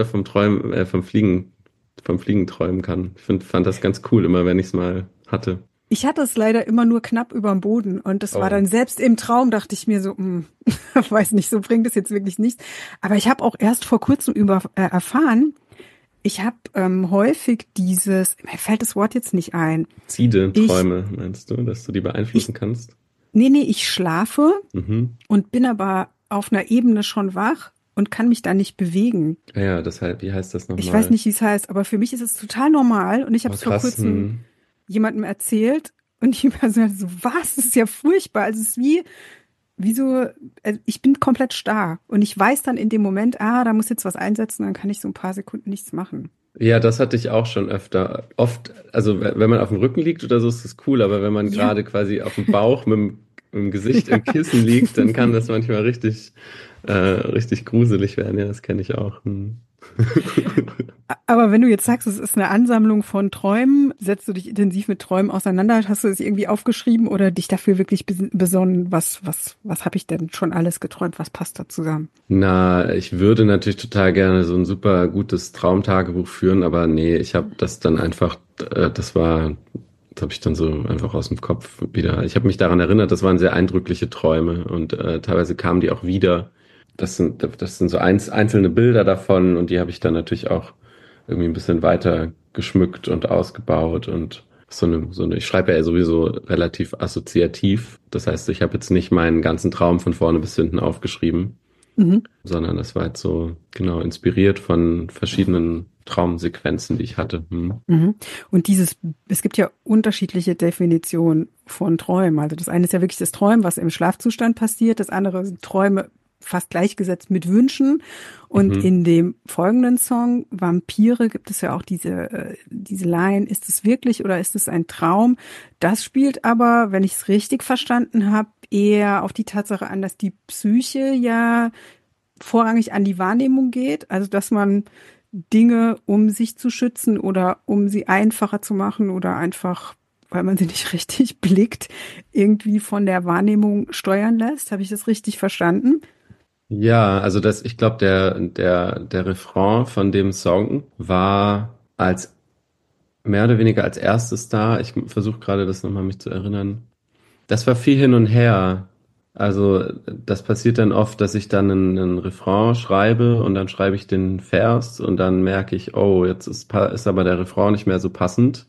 vom Fliegen träumen kann. Fand das ganz cool, immer wenn ich es mal hatte. Ich hatte es leider immer nur knapp überm Boden und das war Oh. dann selbst im Traum, dachte ich mir so, weiß nicht, so bringt es jetzt wirklich nichts. Aber ich habe auch erst vor kurzem erfahren, ich habe häufig mir fällt das Wort jetzt nicht ein. Luzide Ich, Träume, meinst du, dass du die ich, beeinflussen kannst? nee, ich schlafe Mhm. und bin aber auf einer Ebene schon wach und kann mich da nicht bewegen. Ja, deshalb, wie heißt das Ich weiß nochmal? nicht, wie es heißt, aber für mich ist es total normal und ich habe Oh, es vor krass. kurzem Hm. jemandem erzählt und die Person hat so, was? Das ist ja furchtbar. Also es ist wie so, ich bin komplett starr und ich weiß dann in dem Moment, da muss jetzt was einsetzen, dann kann ich so ein paar Sekunden nichts machen. Ja, das hatte ich auch schon öfter. Oft, also wenn man auf dem Rücken liegt oder so, ist das cool, aber wenn man Ja, gerade quasi auf dem Bauch mit dem Gesicht ja. im Kissen liegt, dann kann das manchmal richtig gruselig werden. Ja, das kenne ich auch. Hm. Aber wenn du jetzt sagst, es ist eine Ansammlung von Träumen, setzt du dich intensiv mit Träumen auseinander? Hast du es irgendwie aufgeschrieben oder dich dafür wirklich besonnen, was habe ich denn schon alles geträumt? Was passt da zusammen? Na, ich würde natürlich total gerne so ein super gutes Traumtagebuch führen, aber nee, ich habe das dann einfach, das habe ich dann so einfach aus dem Kopf wieder. Ich habe mich daran erinnert, das waren sehr eindrückliche Träume und teilweise kamen die auch wieder. Das sind so einzelne Bilder davon und die habe ich dann natürlich auch irgendwie ein bisschen weiter geschmückt und ausgebaut und ich schreibe ja sowieso relativ assoziativ. Das heißt, ich habe jetzt nicht meinen ganzen Traum von vorne bis hinten aufgeschrieben, Mhm. sondern das war jetzt so genau inspiriert von verschiedenen Traumsequenzen, die ich hatte. Hm. Mhm. Und es gibt ja unterschiedliche Definitionen von Träumen. Also das eine ist ja wirklich das Träumen, was im Schlafzustand passiert. Das andere sind Träume fast gleichgesetzt mit Wünschen. Und Mhm. in dem folgenden Song Vampire gibt es ja auch diese Line, ist es wirklich oder ist es ein Traum? Das spielt aber, wenn ich es richtig verstanden habe, eher auf die Tatsache an, dass die Psyche ja vorrangig an die Wahrnehmung geht. Also dass man Dinge, um sich zu schützen oder um sie einfacher zu machen oder einfach, weil man sie nicht richtig blickt, irgendwie von der Wahrnehmung steuern lässt. Habe ich das richtig verstanden? Ja, also ich glaube, der Refrain von dem Song war als mehr oder weniger als erstes da. Ich versuche gerade das nochmal mich zu erinnern. Das war viel hin und her. Also das passiert dann oft, dass ich dann einen Refrain schreibe und dann schreibe ich den Vers und dann merke ich, oh, ist aber der Refrain nicht mehr so passend.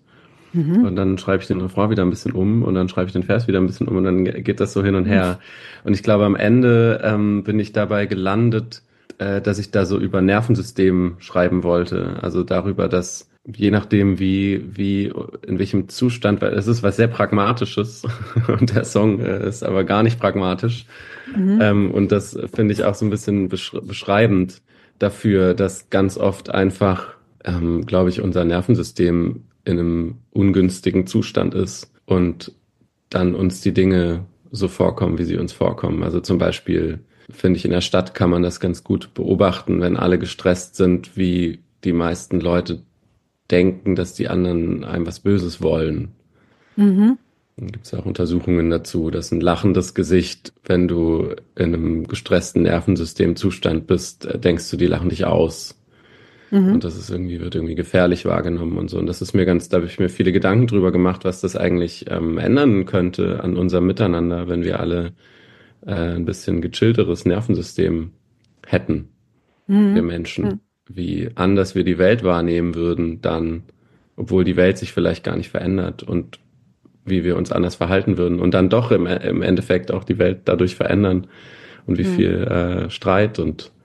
Mhm. Und dann schreibe ich den Refrain wieder ein bisschen um und dann schreibe ich den Vers wieder ein bisschen um und dann geht das so hin und her. Und ich glaube, am Ende bin ich dabei gelandet, dass ich da so über Nervensystem schreiben wollte. Also darüber, dass je nachdem, in welchem Zustand, weil es ist was sehr Pragmatisches und der Song ist aber gar nicht pragmatisch. Mhm. Und das finde ich auch so ein bisschen beschreibend dafür, dass ganz oft einfach, glaube ich, unser Nervensystem in einem ungünstigen Zustand ist und dann uns die Dinge so vorkommen, wie sie uns vorkommen. Also zum Beispiel finde ich, in der Stadt kann man das ganz gut beobachten, wenn alle gestresst sind, wie die meisten Leute denken, dass die anderen einem was Böses wollen. Mhm. Dann gibt es auch Untersuchungen dazu, dass ein lachendes Gesicht, wenn du in einem gestressten Nervensystemzustand bist, denkst du, die lachen dich aus. Und Mhm. das ist irgendwie, wird irgendwie gefährlich wahrgenommen und so. Und das ist mir ganz, da habe ich mir viele Gedanken drüber gemacht, was das eigentlich ändern könnte an unserem Miteinander, wenn wir alle ein bisschen gechillteres Nervensystem hätten, wir Mhm. Menschen. Wie anders wir die Welt wahrnehmen würden dann, obwohl die Welt sich vielleicht gar nicht verändert und wie wir uns anders verhalten würden und dann doch im Endeffekt auch die Welt dadurch verändern und wie Mhm. viel Streit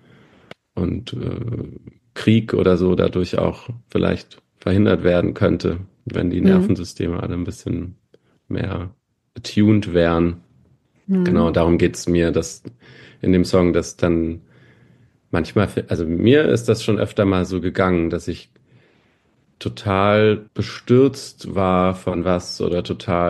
und Krieg oder so dadurch auch vielleicht verhindert werden könnte, wenn die Mhm. Nervensysteme alle ein bisschen mehr attuned wären. Mhm. Genau, darum geht's mir, dass in dem Song, dass dann manchmal, also mir ist das schon öfter mal so gegangen, dass ich total bestürzt war von was oder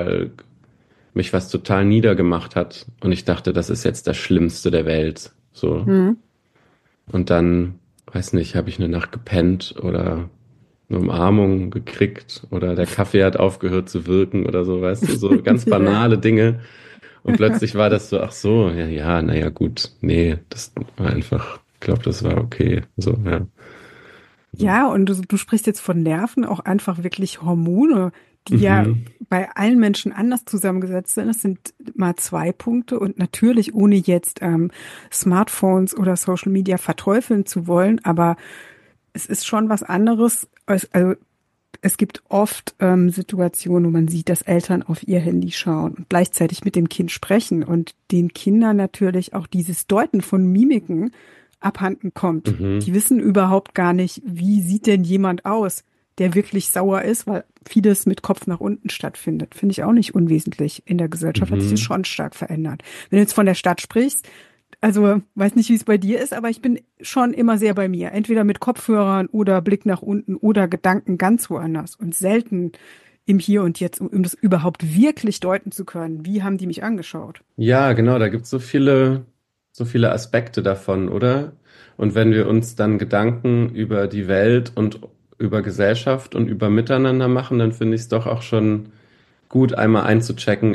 mich was total niedergemacht hat und ich dachte, das ist jetzt das Schlimmste der Welt. So. Mhm. Und dann, weiß nicht, habe ich eine Nacht gepennt oder eine Umarmung gekriegt oder der Kaffee hat aufgehört zu wirken oder so, weißt du, so ganz Ja. banale Dinge. Und plötzlich war das so, ach so, ja, ja, naja, gut, nee, das war einfach, ich glaube, das war okay. So, ja. Ja, und du sprichst jetzt von Nerven, auch einfach wirklich Hormone, die ja Mhm. bei allen Menschen anders zusammengesetzt sind. Es sind mal zwei Punkte und natürlich ohne jetzt Smartphones oder Social Media verteufeln zu wollen, aber es ist schon was anderes. Also es gibt oft Situationen, wo man sieht, dass Eltern auf ihr Handy schauen und gleichzeitig mit dem Kind sprechen und den Kindern natürlich auch dieses Deuten von Mimiken abhanden kommt. Mhm. Die wissen überhaupt gar nicht, wie sieht denn jemand aus, der wirklich sauer ist, weil vieles mit Kopf nach unten stattfindet. Finde ich auch nicht unwesentlich. In der Gesellschaft hat sich das Mhm. schon stark verändert. Wenn du jetzt von der Stadt sprichst, also weiß nicht, wie es bei dir ist, aber ich bin schon immer sehr bei mir. Entweder mit Kopfhörern oder Blick nach unten oder Gedanken ganz woanders und selten im Hier und Jetzt, um das überhaupt wirklich deuten zu können. Wie haben die mich angeschaut? Ja, genau, da gibt's so viele Aspekte davon, oder? Und wenn wir uns dann Gedanken über die Welt und über Gesellschaft und über Miteinander machen, dann finde ich es doch auch schon gut, einmal einzuchecken,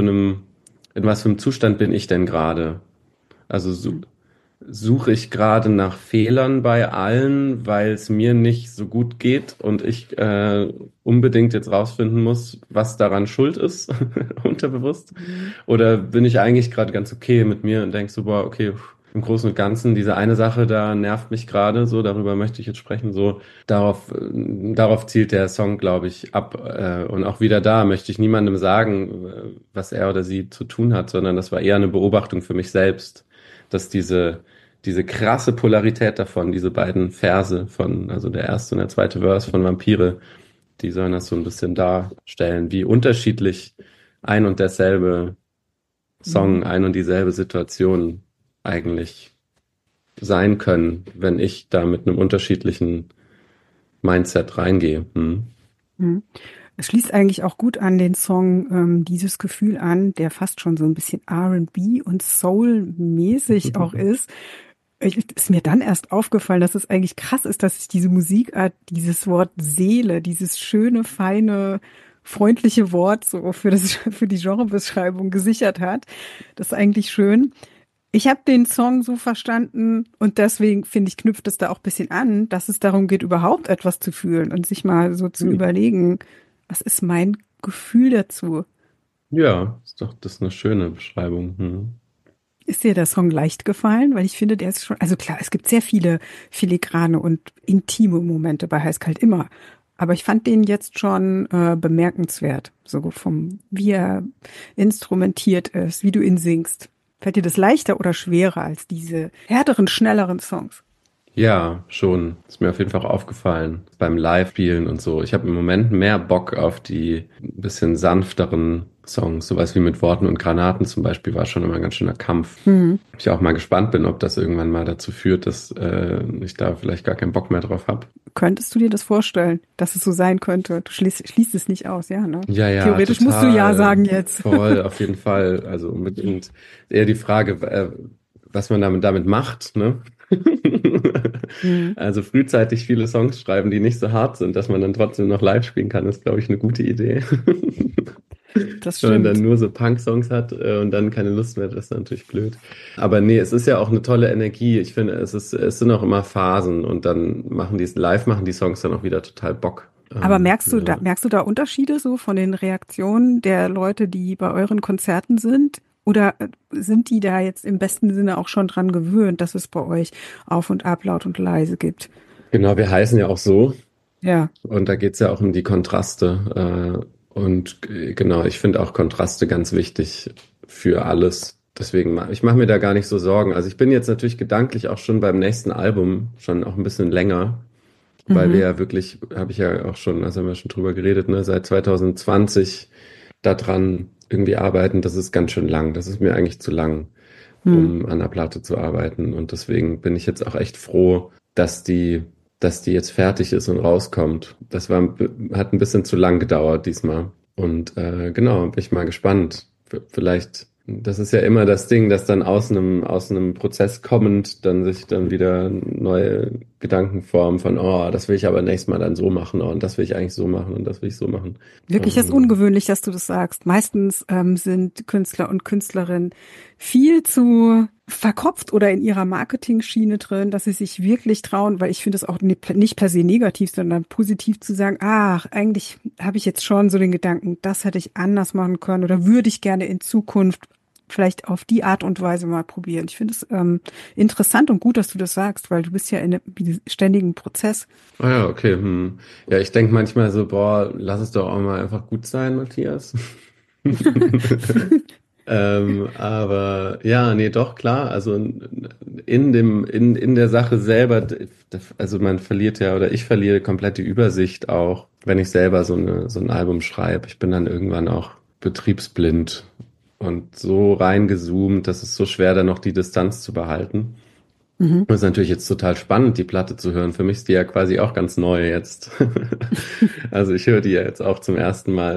in was für einem Zustand bin ich denn gerade? Also suche ich gerade nach Fehlern bei allen, weil es mir nicht so gut geht und ich unbedingt jetzt rausfinden muss, was daran schuld ist, unterbewusst? Mhm. Oder bin ich eigentlich gerade ganz okay mit mir und denk so, boah, okay, im Großen und Ganzen, diese eine Sache da nervt mich gerade, so, darüber möchte ich jetzt sprechen, so, darauf zielt der Song, glaube ich, ab. Und auch wieder da möchte ich niemandem sagen, was er oder sie zu tun hat, sondern das war eher eine Beobachtung für mich selbst, dass diese krasse Polarität davon, diese beiden Verse also der erste und der zweite Vers von Vampire, die sollen das so ein bisschen darstellen, wie unterschiedlich ein und derselbe Mhm. Song, ein und dieselbe Situation eigentlich sein können, wenn ich da mit einem unterschiedlichen Mindset reingehe. Hm. Mhm. Es schließt eigentlich auch gut an den Song dieses Gefühl an, der fast schon so ein bisschen R&B und Soul-mäßig auch ist. Ist mir dann erst aufgefallen, dass es eigentlich krass ist, dass sich diese Musikart, dieses Wort Seele, dieses schöne, feine, freundliche Wort so für die Genrebeschreibung gesichert hat. Das ist eigentlich schön. Ich habe den Song so verstanden und deswegen finde ich, knüpft es da auch ein bisschen an, dass es darum geht, überhaupt etwas zu fühlen und sich mal so zu Hm. überlegen, was ist mein Gefühl dazu? Ja, das ist eine schöne Beschreibung. Hm. Ist dir der Song leicht gefallen? Weil ich finde, der ist schon, also klar, es gibt sehr viele filigrane und intime Momente bei Heißkalt immer. Aber ich fand den jetzt schon bemerkenswert, so vom, wie er instrumentiert ist, wie du ihn singst. Fällt dir das leichter oder schwerer als diese härteren, schnelleren Songs? Ja, schon. Ist mir auf jeden Fall auch aufgefallen beim Live-Spielen und so. Ich habe im Moment mehr Bock auf die bisschen sanfteren Songs. Sowas wie mit Worten und Granaten zum Beispiel war schon immer ein ganz schöner Kampf. Mhm. Ich auch mal gespannt bin, ob das irgendwann mal dazu führt, dass ich da vielleicht gar keinen Bock mehr drauf habe. Könntest du dir das vorstellen, dass es so sein könnte? Du schließt es nicht aus, ja, ne? Ja, ja, Theoretisch musst du ja total. sagen jetzt. Voll, auf jeden Fall. Also unbedingt eher die Frage, was man damit macht, ne? Mhm. Also frühzeitig viele Songs schreiben, die nicht so hart sind, dass man dann trotzdem noch live spielen kann, ist, glaube ich, eine gute Idee. Das Wenn man dann stimmt. nur so Punk-Songs hat und dann keine Lust mehr, das ist natürlich blöd. Aber nee, es ist ja auch eine tolle Energie. Ich finde, es sind auch immer Phasen und dann machen die Songs dann auch wieder total Bock. Aber Ja. merkst du da Unterschiede so von den Reaktionen der Leute, die bei euren Konzerten sind? Oder sind die da jetzt im besten Sinne auch schon dran gewöhnt, dass es bei euch Auf und Ab, laut und leise gibt? Genau, wir heißen ja auch so. Ja. Und da geht's ja auch um die Kontraste. Genau, ich finde auch Kontraste ganz wichtig für alles. Deswegen, ich mache mir da gar nicht so Sorgen. Also ich bin jetzt natürlich gedanklich auch schon beim nächsten Album, schon auch ein bisschen länger, weil wir Mhm. ja wirklich, habe ich ja auch schon, also haben wir schon drüber geredet, ne, seit 2020 daran irgendwie arbeiten. Das ist ganz schön lang. Das ist mir eigentlich zu lang, Mhm. um an der Platte zu arbeiten. Und deswegen bin ich jetzt auch echt froh, dass die jetzt fertig ist und rauskommt. Hat ein bisschen zu lang gedauert diesmal. Und genau, bin ich mal gespannt. Vielleicht, das ist ja immer das Ding, dass dann aus einem Prozess kommend dann sich dann wieder neue Gedanken formen von, oh, das will ich aber nächstes Mal dann so machen, oh, und das will ich eigentlich so machen und das will ich so machen. Wirklich ist Ähm, ungewöhnlich, dass du das sagst. Meistens sind Künstler und Künstlerinnen viel zu verkopft oder in ihrer Marketing-Schiene drin, dass sie sich wirklich trauen, weil ich finde es auch nicht per se negativ, sondern positiv zu sagen, ach, eigentlich habe ich jetzt schon so den Gedanken, das hätte ich anders machen können oder würde ich gerne in Zukunft vielleicht auf die Art und Weise mal probieren. Ich finde es interessant und gut, dass du das sagst, weil du bist ja in einem ständigen Prozess. Ah ja, okay. Hm. Ja, ich denke manchmal so, boah, lass es doch auch mal einfach gut sein, Matthias. Aber ja, nee, doch, klar. Also in der Sache selber, also man verliert ja, oder ich verliere komplett die Übersicht auch, wenn ich selber so ein Album schreibe. Ich bin dann irgendwann auch betriebsblind und so reingezoomt, dass es so schwer, dann noch die Distanz zu behalten. Mhm. Das ist natürlich jetzt total spannend, die Platte zu hören. Für mich ist die ja quasi auch ganz neu jetzt. Also ich höre die ja jetzt auch zum ersten Mal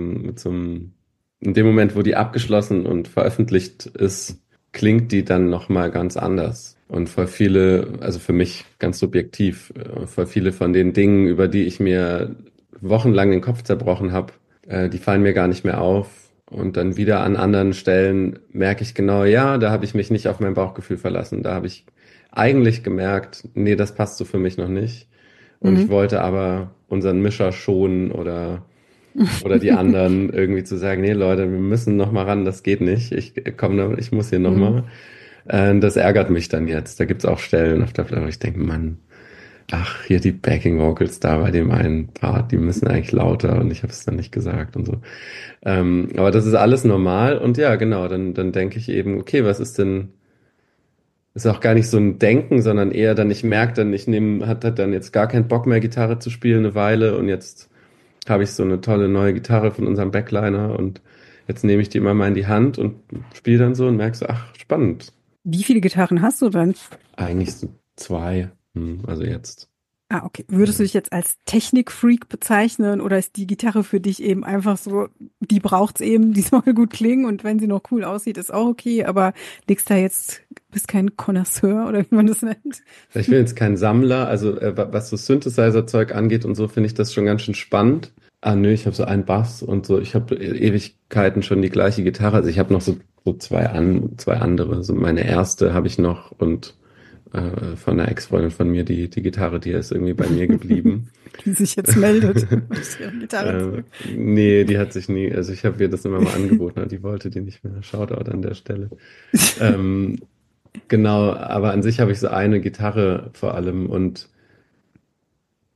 in dem Moment, wo die abgeschlossen und veröffentlicht ist, klingt die dann nochmal ganz anders. Und voll viele, also für mich ganz subjektiv, voll viele von den Dingen, über die ich mir wochenlang den Kopf zerbrochen habe, die fallen mir gar nicht mehr auf. Und dann wieder an anderen Stellen merke ich genau, ja, da habe ich mich nicht auf mein Bauchgefühl verlassen. Da habe ich eigentlich gemerkt, nee, das passt so für mich noch nicht. Und ich Mhm. wollte aber unseren Mischer schonen oder die anderen irgendwie zu sagen, nee, Leute, wir müssen noch mal ran, das geht nicht. Ich muss hier noch Mhm. mal. Das ärgert mich dann jetzt. Da gibt's auch Stellen auf der Platte, wo ich denke, Mann, ach, hier die Backing Vocals da bei dem einen Part, die müssen eigentlich lauter und ich habe es dann nicht gesagt und so. Aber das ist alles normal und ja, genau, dann denke ich eben, okay, was ist denn, ist auch gar nicht so ein Denken, sondern eher dann, ich merke dann, hat dann jetzt gar keinen Bock mehr, Gitarre zu spielen eine Weile und jetzt habe ich so eine tolle neue Gitarre von unserem Backliner und jetzt nehme ich die immer mal in die Hand und spiele dann so und merke so, ach, spannend. Wie viele Gitarren hast du denn? Eigentlich so zwei, also jetzt. Ah, okay. Würdest du dich jetzt als Technikfreak bezeichnen oder ist die Gitarre für dich eben einfach so, die braucht's eben, die soll gut klingen und wenn sie noch cool aussieht, ist auch okay, aber legst da jetzt, bist kein Connoisseur oder wie man das nennt? Ich bin jetzt kein Sammler, also was so Synthesizer-Zeug angeht und so, finde ich das schon ganz schön spannend. Ah, nö, ich habe so einen Bass und so, ich habe Ewigkeiten schon die gleiche Gitarre. Also ich habe noch so zwei andere. So meine erste habe ich noch und von einer Ex-Freundin von mir, die Gitarre, die ist irgendwie bei mir geblieben. Die sich jetzt meldet. Möchtest du ihre Gitarre zurück? Nee, die hat sich nie, also ich habe ihr das immer mal angeboten, aber die wollte die nicht mehr. Shoutout an der Stelle. Ähm, genau, aber an sich habe ich so eine Gitarre vor allem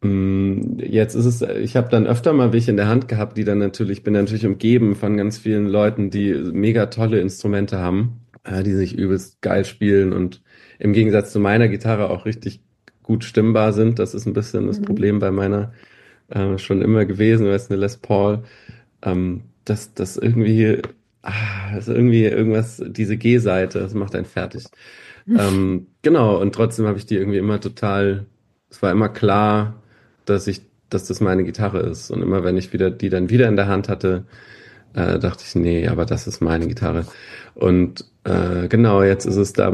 Jetzt ist es, ich habe dann öfter mal welche in der Hand gehabt, bin natürlich umgeben von ganz vielen Leuten, die mega tolle Instrumente haben, die sich übelst geil spielen und im Gegensatz zu meiner Gitarre auch richtig gut stimmbar sind. Das ist ein bisschen das Mhm. Problem bei meiner schon immer gewesen, weil es eine Les Paul, das irgendwie, das ist irgendwie irgendwas, diese G-Seite, das macht einen fertig. Genau, und trotzdem habe ich die irgendwie immer total, es war immer klar, dass das meine Gitarre ist. Und immer wenn ich die dann wieder in der Hand hatte, dachte ich, nee, aber das ist meine Gitarre. Und genau, jetzt ist es da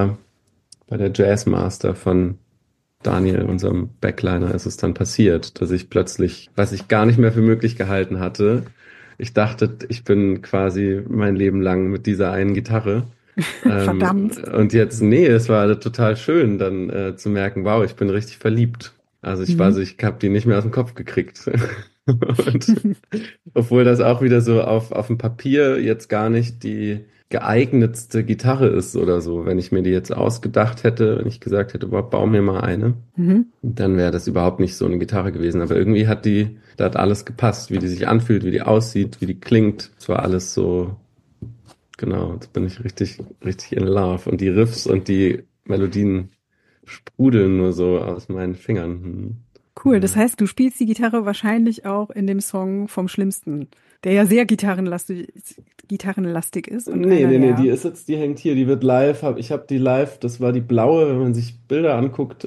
bei der Jazzmaster von Daniel, unserem Backliner, ist es dann passiert, dass ich plötzlich, was ich gar nicht mehr für möglich gehalten hatte, ich dachte, ich bin quasi mein Leben lang mit dieser einen Gitarre. Verdammt. Und jetzt, nee, es war total schön, dann zu merken, wow, ich bin richtig verliebt. Also Mhm. ich habe die nicht mehr aus dem Kopf gekriegt. Und obwohl das auch wieder so auf dem Papier jetzt gar nicht die geeignetste Gitarre ist oder so. Wenn ich mir die jetzt ausgedacht hätte, wenn ich gesagt hätte, boah, bau mir mal eine, Mhm. dann wäre das überhaupt nicht so eine Gitarre gewesen. Aber irgendwie da hat alles gepasst, wie die sich anfühlt, wie die aussieht, wie die klingt. Es war alles so, genau, jetzt bin ich richtig in love. Und die Riffs und die Melodien sprudeln nur so aus meinen Fingern. Cool, das Ja. heißt, du spielst die Gitarre wahrscheinlich auch in dem Song vom Schlimmsten, der ja sehr gitarrenlastig ist und einer Nee, der. die hängt hier, die wird live. Ich habe die live, das war die blaue, wenn man sich Bilder anguckt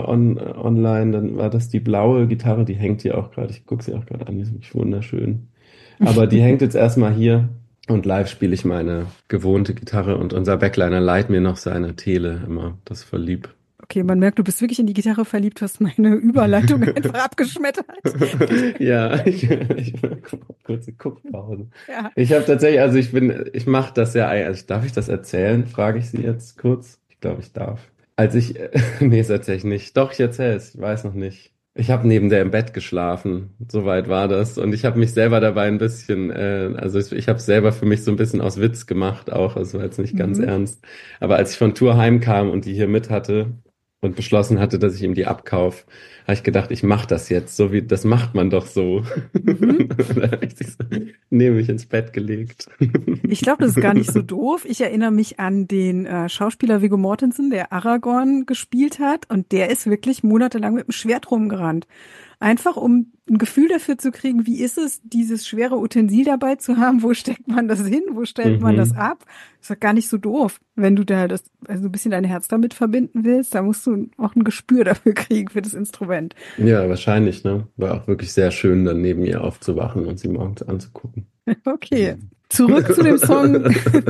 online, dann war das die blaue Gitarre, die hängt hier auch gerade. Ich gucke sie auch gerade an, die ist wirklich wunderschön. Aber die hängt jetzt erstmal hier und live spiele ich meine gewohnte Gitarre und unser Backliner leiht mir noch seine Tele immer. Das ist voll lieb. Okay, man merkt, du bist wirklich in die Gitarre verliebt, hast meine Überleitung einfach abgeschmettert. Ja, ich kurze Guckpause. Ja. Ich habe tatsächlich, ich mache das ja, also darf ich das erzählen? Frage ich Sie jetzt kurz. Ich glaube, ich darf. Nee, das erzähle ich nicht. Doch, ich erzähle es, ich weiß noch nicht. Ich habe neben der im Bett geschlafen, soweit war das. Und ich habe mich selber dabei ein bisschen, ich habe selber für mich so ein bisschen aus Witz gemacht auch, also war jetzt nicht ganz Mhm. ernst. Aber als ich von Tour heimkam und die hier mit hatte und beschlossen hatte, dass ich ihm die abkaufe, habe ich gedacht, ich mache das jetzt, so wie, das macht man doch so. Mhm. Da habe ich sie so neben mich ins Bett gelegt. Ich glaube, das ist gar nicht so doof. Ich erinnere mich an den Schauspieler Viggo Mortensen, der Aragorn gespielt hat. Und der ist wirklich monatelang mit dem Schwert rumgerannt. Einfach um ein Gefühl dafür zu kriegen, wie ist es, dieses schwere Utensil dabei zu haben? Wo steckt man das hin? Wo stellt man das Mhm. ab? Ist doch gar nicht so doof. Wenn du da also ein bisschen dein Herz damit verbinden willst, da musst du auch ein Gespür dafür kriegen für das Instrument. Ja, wahrscheinlich, ne? War auch wirklich sehr schön, dann neben ihr aufzuwachen und sie morgens anzugucken. Okay. Zurück zu dem Song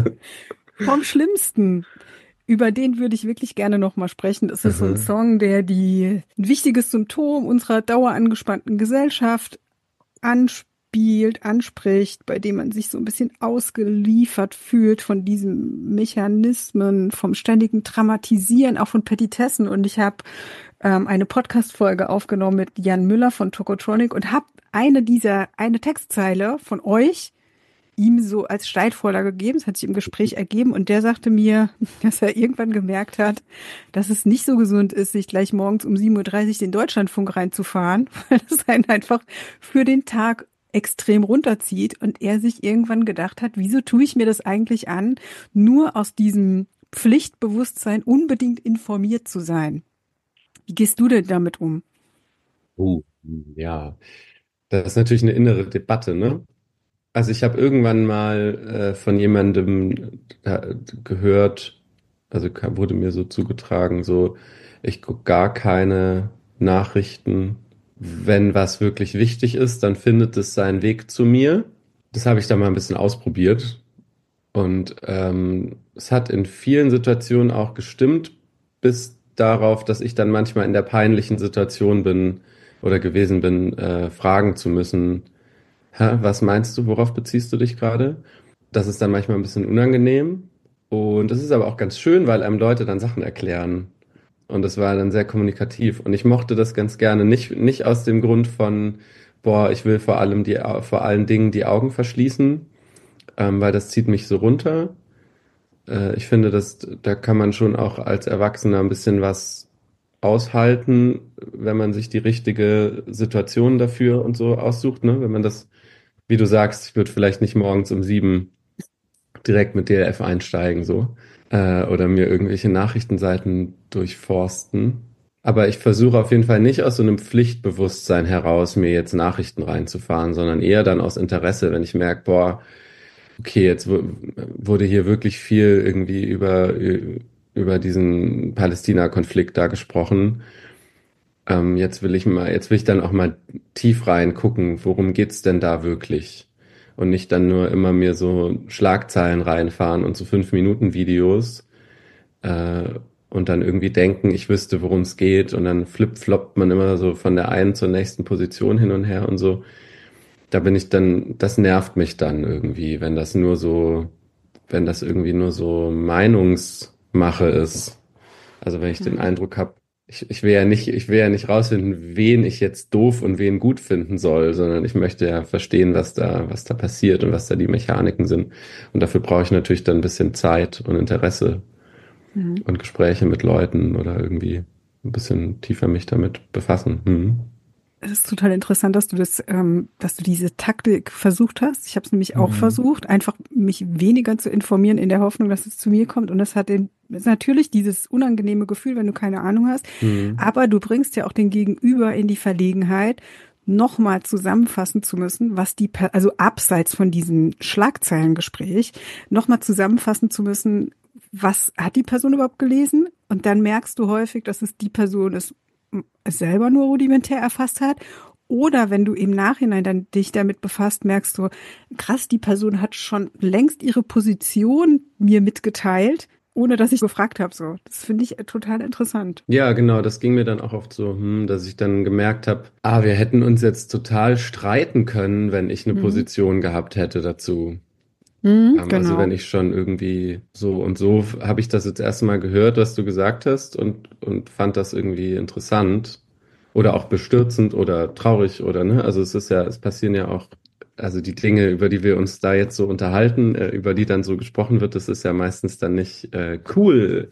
vom Schlimmsten. Über den würde ich wirklich gerne nochmal sprechen. Das ist so ein Aha. Song, der ein wichtiges Symptom unserer dauerangespannten Gesellschaft anspielt, anspricht, bei dem man sich so ein bisschen ausgeliefert fühlt von diesen Mechanismen, vom ständigen Dramatisieren, auch von Petitessen. Und ich habe eine Podcast-Folge aufgenommen mit Jan Müller von Tokotronic und habe eine Textzeile von euch ihm so als Steilvorlage gegeben. Es hat sich im Gespräch ergeben und der sagte mir, dass er irgendwann gemerkt hat, dass es nicht so gesund ist, sich gleich morgens um 7:30 Uhr den Deutschlandfunk reinzufahren, weil das einen einfach für den Tag extrem runterzieht und er sich irgendwann gedacht hat, wieso tue ich mir das eigentlich an, nur aus diesem Pflichtbewusstsein unbedingt informiert zu sein. Wie gehst du denn damit um? Uh, ja, das ist natürlich eine innere Debatte, ne? Also ich habe irgendwann mal von jemandem gehört, wurde mir so zugetragen, so, ich gucke gar keine Nachrichten. Wenn was wirklich wichtig ist, dann findet es seinen Weg zu mir. Das habe ich da mal ein bisschen ausprobiert. Und es hat in vielen Situationen auch gestimmt, bis darauf, dass ich dann manchmal in der peinlichen Situation bin oder gewesen bin, fragen zu müssen, hä, was meinst du, worauf beziehst du dich gerade? Das ist dann manchmal ein bisschen unangenehm. Und das ist aber auch ganz schön, weil einem Leute dann Sachen erklären. Und das war dann sehr kommunikativ. Und ich mochte das ganz gerne. Nicht aus dem Grund von, boah, ich will vor allen Dingen die Augen verschließen, weil das zieht mich so runter. Ich finde, da kann man schon auch als Erwachsener ein bisschen was aushalten, wenn man sich die richtige Situation dafür und so aussucht, ne? Wenn man das, wie du sagst, ich würde vielleicht nicht morgens um 7 direkt mit DLF einsteigen, so. Oder mir irgendwelche Nachrichtenseiten durchforsten. Aber ich versuche auf jeden Fall nicht aus so einem Pflichtbewusstsein heraus, mir jetzt Nachrichten reinzufahren, sondern eher dann aus Interesse, wenn ich merke, boah, okay, jetzt wurde hier wirklich viel irgendwie über diesen Palästina-Konflikt da gesprochen. Jetzt will ich dann auch mal tief reingucken, worum geht's denn da wirklich? Und nicht dann nur immer mir so Schlagzeilen reinfahren und so 5 Minuten Videos, äh, und dann irgendwie denken, ich wüsste, worum es geht, und dann flip-floppt man immer so von der einen zur nächsten Position hin und her und so. Da bin ich dann, das nervt mich dann irgendwie, wenn das irgendwie nur so Meinungsmache ist. Also wenn ich den Mhm. Eindruck habe, ich will ja nicht rausfinden, wen ich jetzt doof und wen gut finden soll, sondern ich möchte ja verstehen, was da passiert und was da die Mechaniken sind. Und dafür brauche ich natürlich dann ein bisschen Zeit und Interesse Mhm. und Gespräche mit Leuten oder irgendwie ein bisschen tiefer mich damit befassen. Hm. Es ist total interessant, dass du diese Taktik versucht hast. Ich habe es nämlich auch Mhm. versucht, einfach mich weniger zu informieren in der Hoffnung, dass es zu mir kommt. Und ist natürlich dieses unangenehme Gefühl, wenn du keine Ahnung hast. Hm. Aber du bringst ja auch den Gegenüber in die Verlegenheit, nochmal zusammenfassen zu müssen, also abseits von diesem Schlagzeilengespräch, nochmal zusammenfassen zu müssen, was hat die Person überhaupt gelesen? Und dann merkst du häufig, dass es die Person ist, es selber nur rudimentär erfasst hat. Oder wenn du im Nachhinein dann dich damit befasst, merkst du, krass, die Person hat schon längst ihre Position mir mitgeteilt, ohne dass ich gefragt habe. So, das finde ich total interessant. Ja, genau, das ging mir dann auch oft so, dass ich dann gemerkt habe, wir hätten uns jetzt total streiten können, wenn ich eine Mhm. Position gehabt hätte dazu. Mhm, Also wenn genau. ich schon irgendwie so habe ich das jetzt erstmal gehört, was du gesagt hast, und fand das irgendwie interessant oder auch bestürzend oder traurig oder ne? Also es passieren ja auch, also die Dinge, über die wir uns da jetzt so unterhalten, über die dann so gesprochen wird, das ist ja meistens dann nicht cool.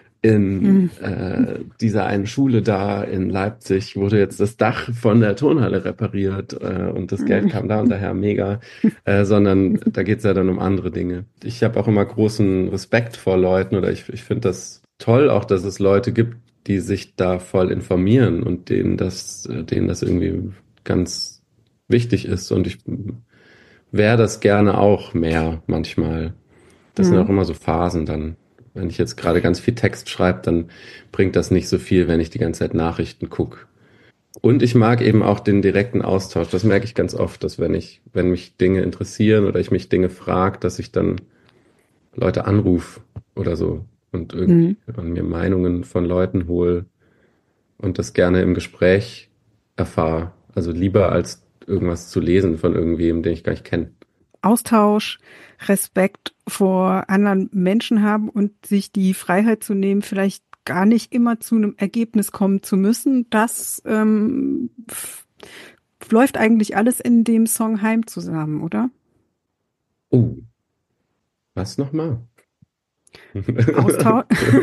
In Mhm. dieser einen Schule da in Leipzig wurde jetzt das Dach von der Turnhalle repariert, und das Geld Mhm. kam da und daher mega, sondern da geht's ja dann um andere Dinge. Ich habe auch immer großen Respekt vor Leuten, oder ich finde das toll auch, dass es Leute gibt, die sich da voll informieren und denen das irgendwie ganz wichtig ist, und ich wäre das gerne auch mehr manchmal. Das sind auch Mhm. immer so Phasen dann. Wenn ich jetzt gerade ganz viel Text schreibe, dann bringt das nicht so viel, wenn ich die ganze Zeit Nachrichten gucke. Und ich mag eben auch den direkten Austausch. Das merke ich ganz oft, dass wenn mich Dinge interessieren oder ich mich Dinge frage, dass ich dann Leute anrufe oder so und irgendwie Mhm. an mir Meinungen von Leuten hole und das gerne im Gespräch erfahre. Also lieber als irgendwas zu lesen von irgendwem, den ich gar nicht kenne. Austausch, Respekt vor anderen Menschen haben und sich die Freiheit zu nehmen, vielleicht gar nicht immer zu einem Ergebnis kommen zu müssen, das läuft eigentlich alles in dem Song Heim zusammen, oder? Oh, was nochmal? Austausch,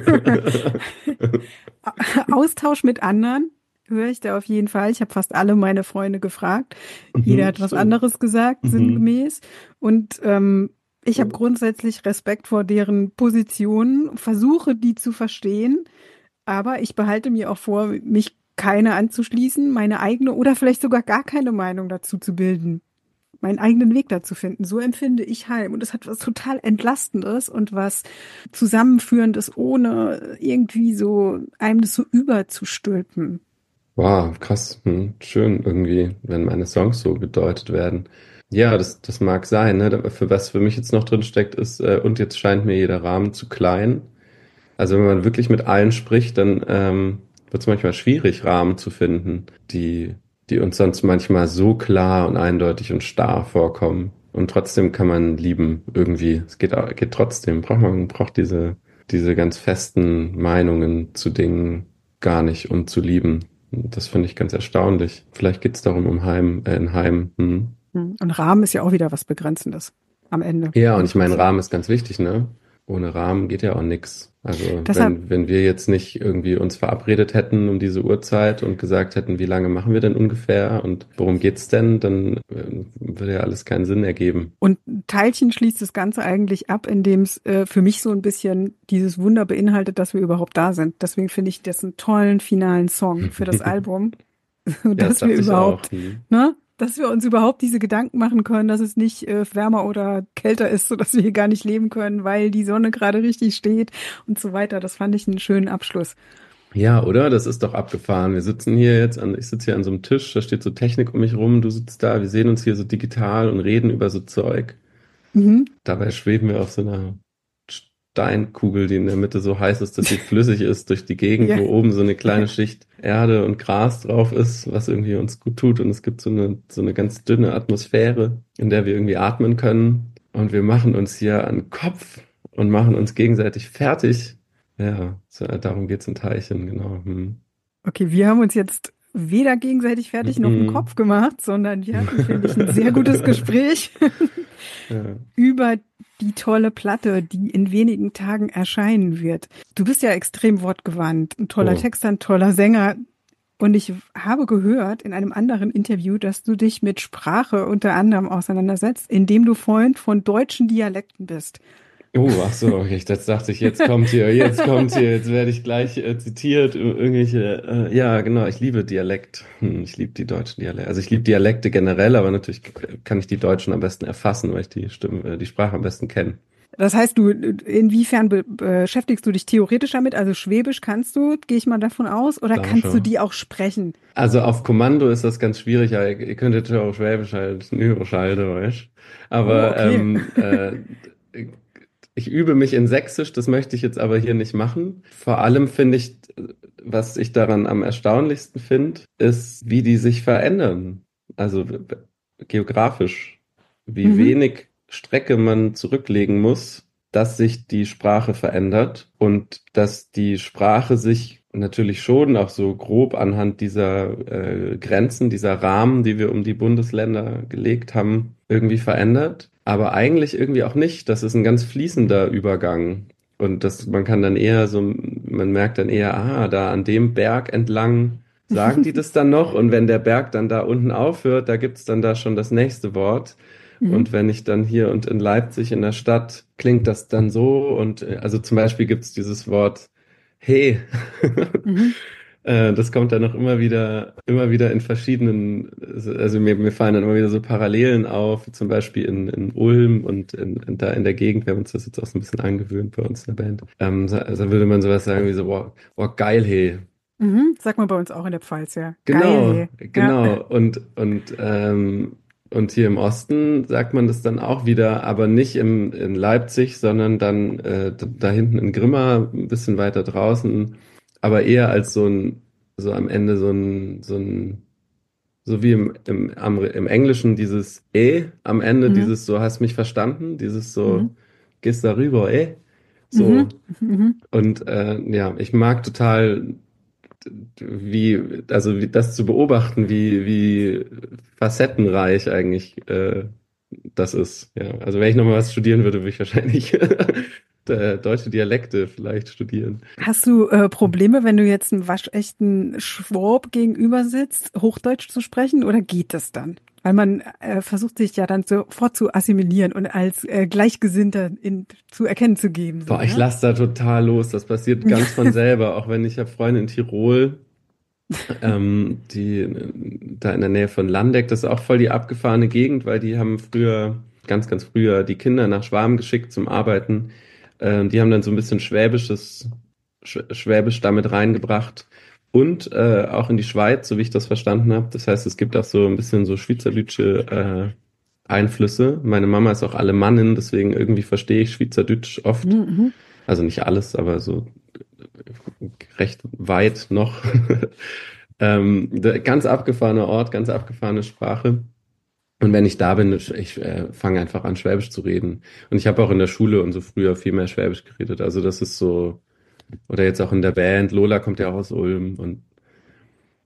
Austausch mit anderen höre ich da auf jeden Fall. Ich habe fast alle meine Freunde gefragt. Jeder hat was Schön. anderes gesagt, Mhm. sinngemäß. Und ich habe grundsätzlich Respekt vor deren Positionen, versuche die zu verstehen, aber ich behalte mir auch vor, mich keine anzuschließen, meine eigene oder vielleicht sogar gar keine Meinung dazu zu bilden, meinen eigenen Weg dazu finden. So empfinde ich Heim. Und es hat was total Entlastendes und was Zusammenführendes, ohne irgendwie so einem das so überzustülpen. Wow, krass. Schön irgendwie, wenn meine Songs so gedeutet werden. Ja, das mag sein, ne? Für was für mich jetzt noch drin steckt, ist, und jetzt scheint mir jeder Rahmen zu klein. Also wenn man wirklich mit allen spricht, dann wird es manchmal schwierig, Rahmen zu finden, die uns sonst manchmal so klar und eindeutig und starr vorkommen. Und trotzdem kann man lieben irgendwie. Geht trotzdem. Man braucht diese ganz festen Meinungen zu Dingen gar nicht, um zu lieben. Das finde ich ganz erstaunlich. Vielleicht geht es darum in Heim. Hm. Und Rahmen ist ja auch wieder was Begrenzendes am Ende Ja, und im ich meine, Prinzip. Rahmen ist ganz wichtig, ne? ohne Rahmen geht ja auch nix. Also Deshalb, wenn wir jetzt nicht irgendwie uns verabredet hätten um diese Uhrzeit und gesagt hätten, wie lange machen wir denn ungefähr und worum geht's denn, dann würde ja alles keinen Sinn ergeben. und ein Teilchen schließt das Ganze eigentlich ab, indem es für mich so ein bisschen dieses Wunder beinhaltet, dass wir überhaupt da sind. Deswegen finde ich das einen tollen finalen Song für das Album, Ja, das dass wir dachte ich auch. überhaupt, ne, dass wir uns überhaupt diese Gedanken machen können, dass es nicht wärmer oder kälter ist, sodass wir hier gar nicht leben können, weil die Sonne gerade richtig steht und so weiter. Das fand ich einen schönen Abschluss. Ja, oder? Das ist doch abgefahren. Wir sitzen hier jetzt ich sitze hier an so einem Tisch, da steht so Technik um mich rum, du sitzt da, wir sehen uns hier so digital und reden über so Zeug. Mhm. Dabei schweben wir auf so einer Steinkugel, die in der Mitte so heiß ist, dass sie flüssig ist, durch die Gegend, Ja. wo oben so eine kleine Schicht Erde und Gras drauf ist, was irgendwie uns gut tut. Und es gibt so eine ganz dünne Atmosphäre, in der wir irgendwie atmen können. Und wir machen uns hier an den Kopf und machen uns gegenseitig fertig. Ja, so, darum geht's in Teilchen, genau. Hm. Okay, wir haben uns jetzt weder gegenseitig fertig noch einen Mhm. Kopf gemacht, sondern wir hatten, finde ich, ein sehr gutes Gespräch Ja. über die tolle Platte, die in wenigen Tagen erscheinen wird. Du bist ja extrem wortgewandt, ein toller Oh. Texter, ein toller Sänger. Und ich habe gehört in einem anderen Interview, dass du dich mit Sprache unter anderem auseinandersetzt, indem du Freund von deutschen Dialekten bist. Ach so, okay, das dachte ich, jetzt werde ich gleich zitiert, ja, genau, ich liebe Dialekt, ich liebe die deutschen Dialekte, also ich liebe Dialekte generell, aber natürlich kann ich die Deutschen am besten erfassen, weil ich die Sprache am besten kenne. Das heißt, inwiefern beschäftigst du dich theoretisch damit? Also Schwäbisch kannst du, gehe ich mal davon aus, oder Da kannst du schon. die auch sprechen? Also auf Kommando ist das ganz schwierig, ja, ihr könntet ja auch Schwäbisch halt, Nürrisch halt, weißt. Oh, Aber okay. ich übe mich in Sächsisch, das möchte ich jetzt aber hier nicht machen. Vor allem finde ich, was ich daran am erstaunlichsten finde, ist, wie die sich verändern. Also geografisch, wie Mhm. wenig Strecke man zurücklegen muss, dass sich die Sprache verändert und dass die Sprache sich natürlich schon auch so grob anhand dieser Grenzen, dieser Rahmen, die wir um die Bundesländer gelegt haben, irgendwie verändert. Aber eigentlich irgendwie auch nicht. Das ist ein ganz fließender Übergang. Und man kann dann eher so, man merkt dann eher, da an dem Berg entlang sagen die das dann noch. Und wenn der Berg dann da unten aufhört, da gibt's dann da schon das nächste Wort. Mhm. Und wenn ich dann hier und in Leipzig in der Stadt klingt das dann so. Und also zum Beispiel gibt's dieses Wort Hey. Mhm. Das kommt dann noch immer wieder in verschiedenen, also mir fallen dann immer wieder so Parallelen auf, wie zum Beispiel in Ulm und da in der Gegend. Wir haben uns das jetzt auch so ein bisschen angewöhnt bei uns in der Band. Also würde man sowas sagen wie so, boah, geil, hey. Mhm. Sag mal bei uns auch in der Pfalz, ja. Geil, Genau, hey. Ja. genau. Und hier im Osten sagt man das dann auch wieder, aber nicht in Leipzig, sondern dann da hinten in Grimma, ein bisschen weiter draußen, aber eher als so am Ende so wie im Englischen dieses am Ende, Mhm. dieses so, hast mich verstanden, dieses so, Mhm. gehst darüber, Mhm. so. Mhm. Und ja, ich mag total wie das zu beobachten, wie facettenreich eigentlich das ist. Ja, also wenn ich nochmal was studieren würde, würde ich wahrscheinlich deutsche Dialekte vielleicht studieren. Hast du Probleme, wenn du jetzt einem waschechten Schwab gegenüber sitzt, Hochdeutsch zu sprechen, oder geht das dann? Weil man versucht sich ja dann sofort zu assimilieren und als Gleichgesinnter zu erkennen zu geben, so, Boah, ich ja? lasse da total los. Das passiert ganz von selber, auch wenn ich habe Freunde in Tirol, die da in der Nähe von Landeck, das ist auch voll die abgefahrene Gegend, weil die haben früher, ganz früher, die Kinder nach Schwarm geschickt zum Arbeiten. Die haben dann so ein bisschen Schwäbisch damit reingebracht und auch in die Schweiz, so wie ich das verstanden habe. Das heißt, es gibt auch so ein bisschen so schweizerdeutsche Einflüsse. Meine Mama ist auch Alemannin, deswegen irgendwie verstehe ich Schweizerdeutsch oft. Mhm. Also nicht alles, aber so recht weit noch. Ganz abgefahrener Ort, ganz abgefahrene Sprache. Und wenn ich da bin, ich fange einfach an, Schwäbisch zu reden. Und ich habe auch in der Schule und so früher viel mehr Schwäbisch geredet. Also das ist so, oder jetzt auch in der Band, Lola kommt ja auch aus Ulm und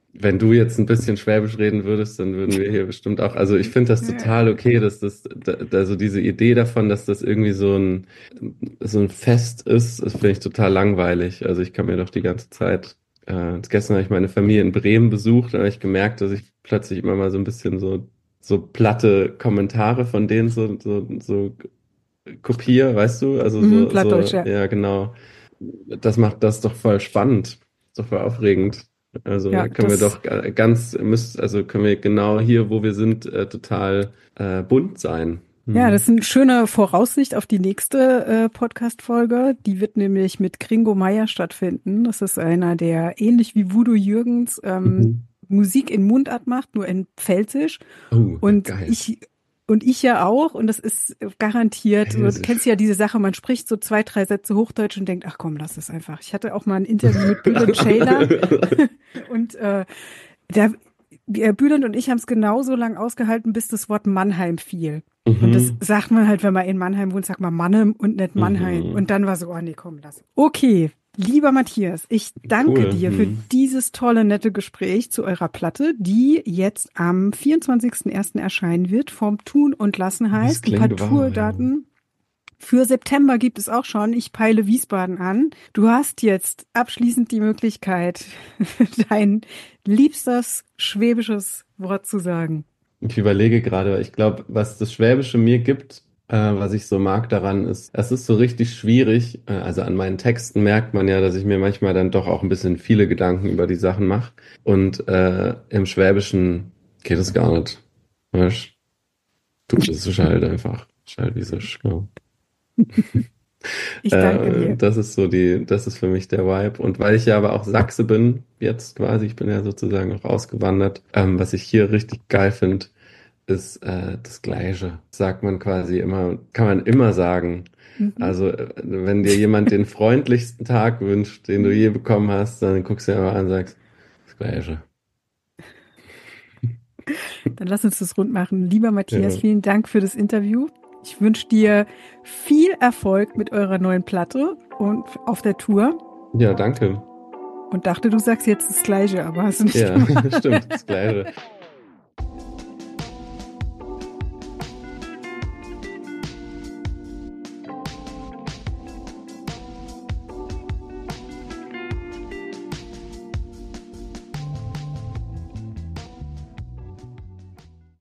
wenn du jetzt ein bisschen Schwäbisch reden würdest, dann würden wir hier bestimmt auch, also ich finde das Ja, total okay, dass also diese Idee davon, dass das irgendwie so ein Fest ist, das finde ich total langweilig. Also ich kann mir doch die ganze Zeit, gestern habe ich meine Familie in Bremen besucht, da habe ich gemerkt, dass ich plötzlich immer mal so ein bisschen so platte Kommentare von denen so kopiere, weißt du? Also Plattdeutsch, ja. ja, genau. Das macht das doch voll spannend. Ist doch voll aufregend. Also Ja, da können wir doch also können wir genau hier, wo wir sind, total bunt sein. ja, das Mhm. ist eine schöne Voraussicht auf die nächste Podcast-Folge. Die wird nämlich mit Gringo Meier stattfinden. Das ist einer, der ähnlich wie Voodoo Jürgens Mhm. Musik in Mundart macht, nur in Pfälzisch. Oh, Und geil. ich ja auch. Und das ist garantiert, so, du kennst Pfälzisch. ja diese Sache, man spricht so 2, 3 Sätze Hochdeutsch und denkt, ach komm, lass es einfach. Ich hatte auch mal ein Interview mit Bülent Ceylan und der Bülent und ich haben es genauso lang ausgehalten, bis das Wort Mannheim fiel. Und das Mhm. sagt man halt, wenn man in Mannheim wohnt, sagt man Mannem und nicht Mannheim. Mhm. Und dann war so, oh nee, komm, lass. Okay, lieber Matthias, ich danke Cool. dir für Mhm. dieses tolle, nette Gespräch zu eurer Platte, die jetzt am 24.01. erscheinen wird, vom Tun und Lassen Das heißt. Ein paar klingt wahr, ja. Tourdaten für September gibt es auch schon. Ich peile Wiesbaden an. Du hast jetzt abschließend die Möglichkeit, dein liebstes schwäbisches Wort zu sagen. Ich überlege gerade, ich glaube, was das Schwäbische mir gibt, was ich so mag daran ist, es ist so richtig schwierig. Also an meinen Texten merkt man ja, dass ich mir manchmal dann doch auch ein bisschen viele Gedanken über die Sachen mache. Und im Schwäbischen geht es gar nicht. Weißt du, das ist halt einfach. Ist halt wie es ist, ja. Ich danke dir. Das ist für mich der Vibe. Und weil ich ja aber auch Sachse bin, jetzt quasi, ich bin ja sozusagen auch ausgewandert, was ich hier richtig geil finde, ist das Gleiche. Sagt man quasi immer, kann man immer sagen. Mhm. Also, wenn dir jemand den freundlichsten Tag wünscht, den du je bekommen hast, dann guckst du ihn immer an und sagst, das Gleiche. Dann lass uns das rund machen. Lieber Matthias, Ja, vielen Dank für das Interview. Ich wünsche dir viel Erfolg mit eurer neuen Platte und auf der Tour. ja, danke. Und dachte, du sagst jetzt das Gleiche, aber hast du nicht Ja, gemacht. stimmt, das Gleiche.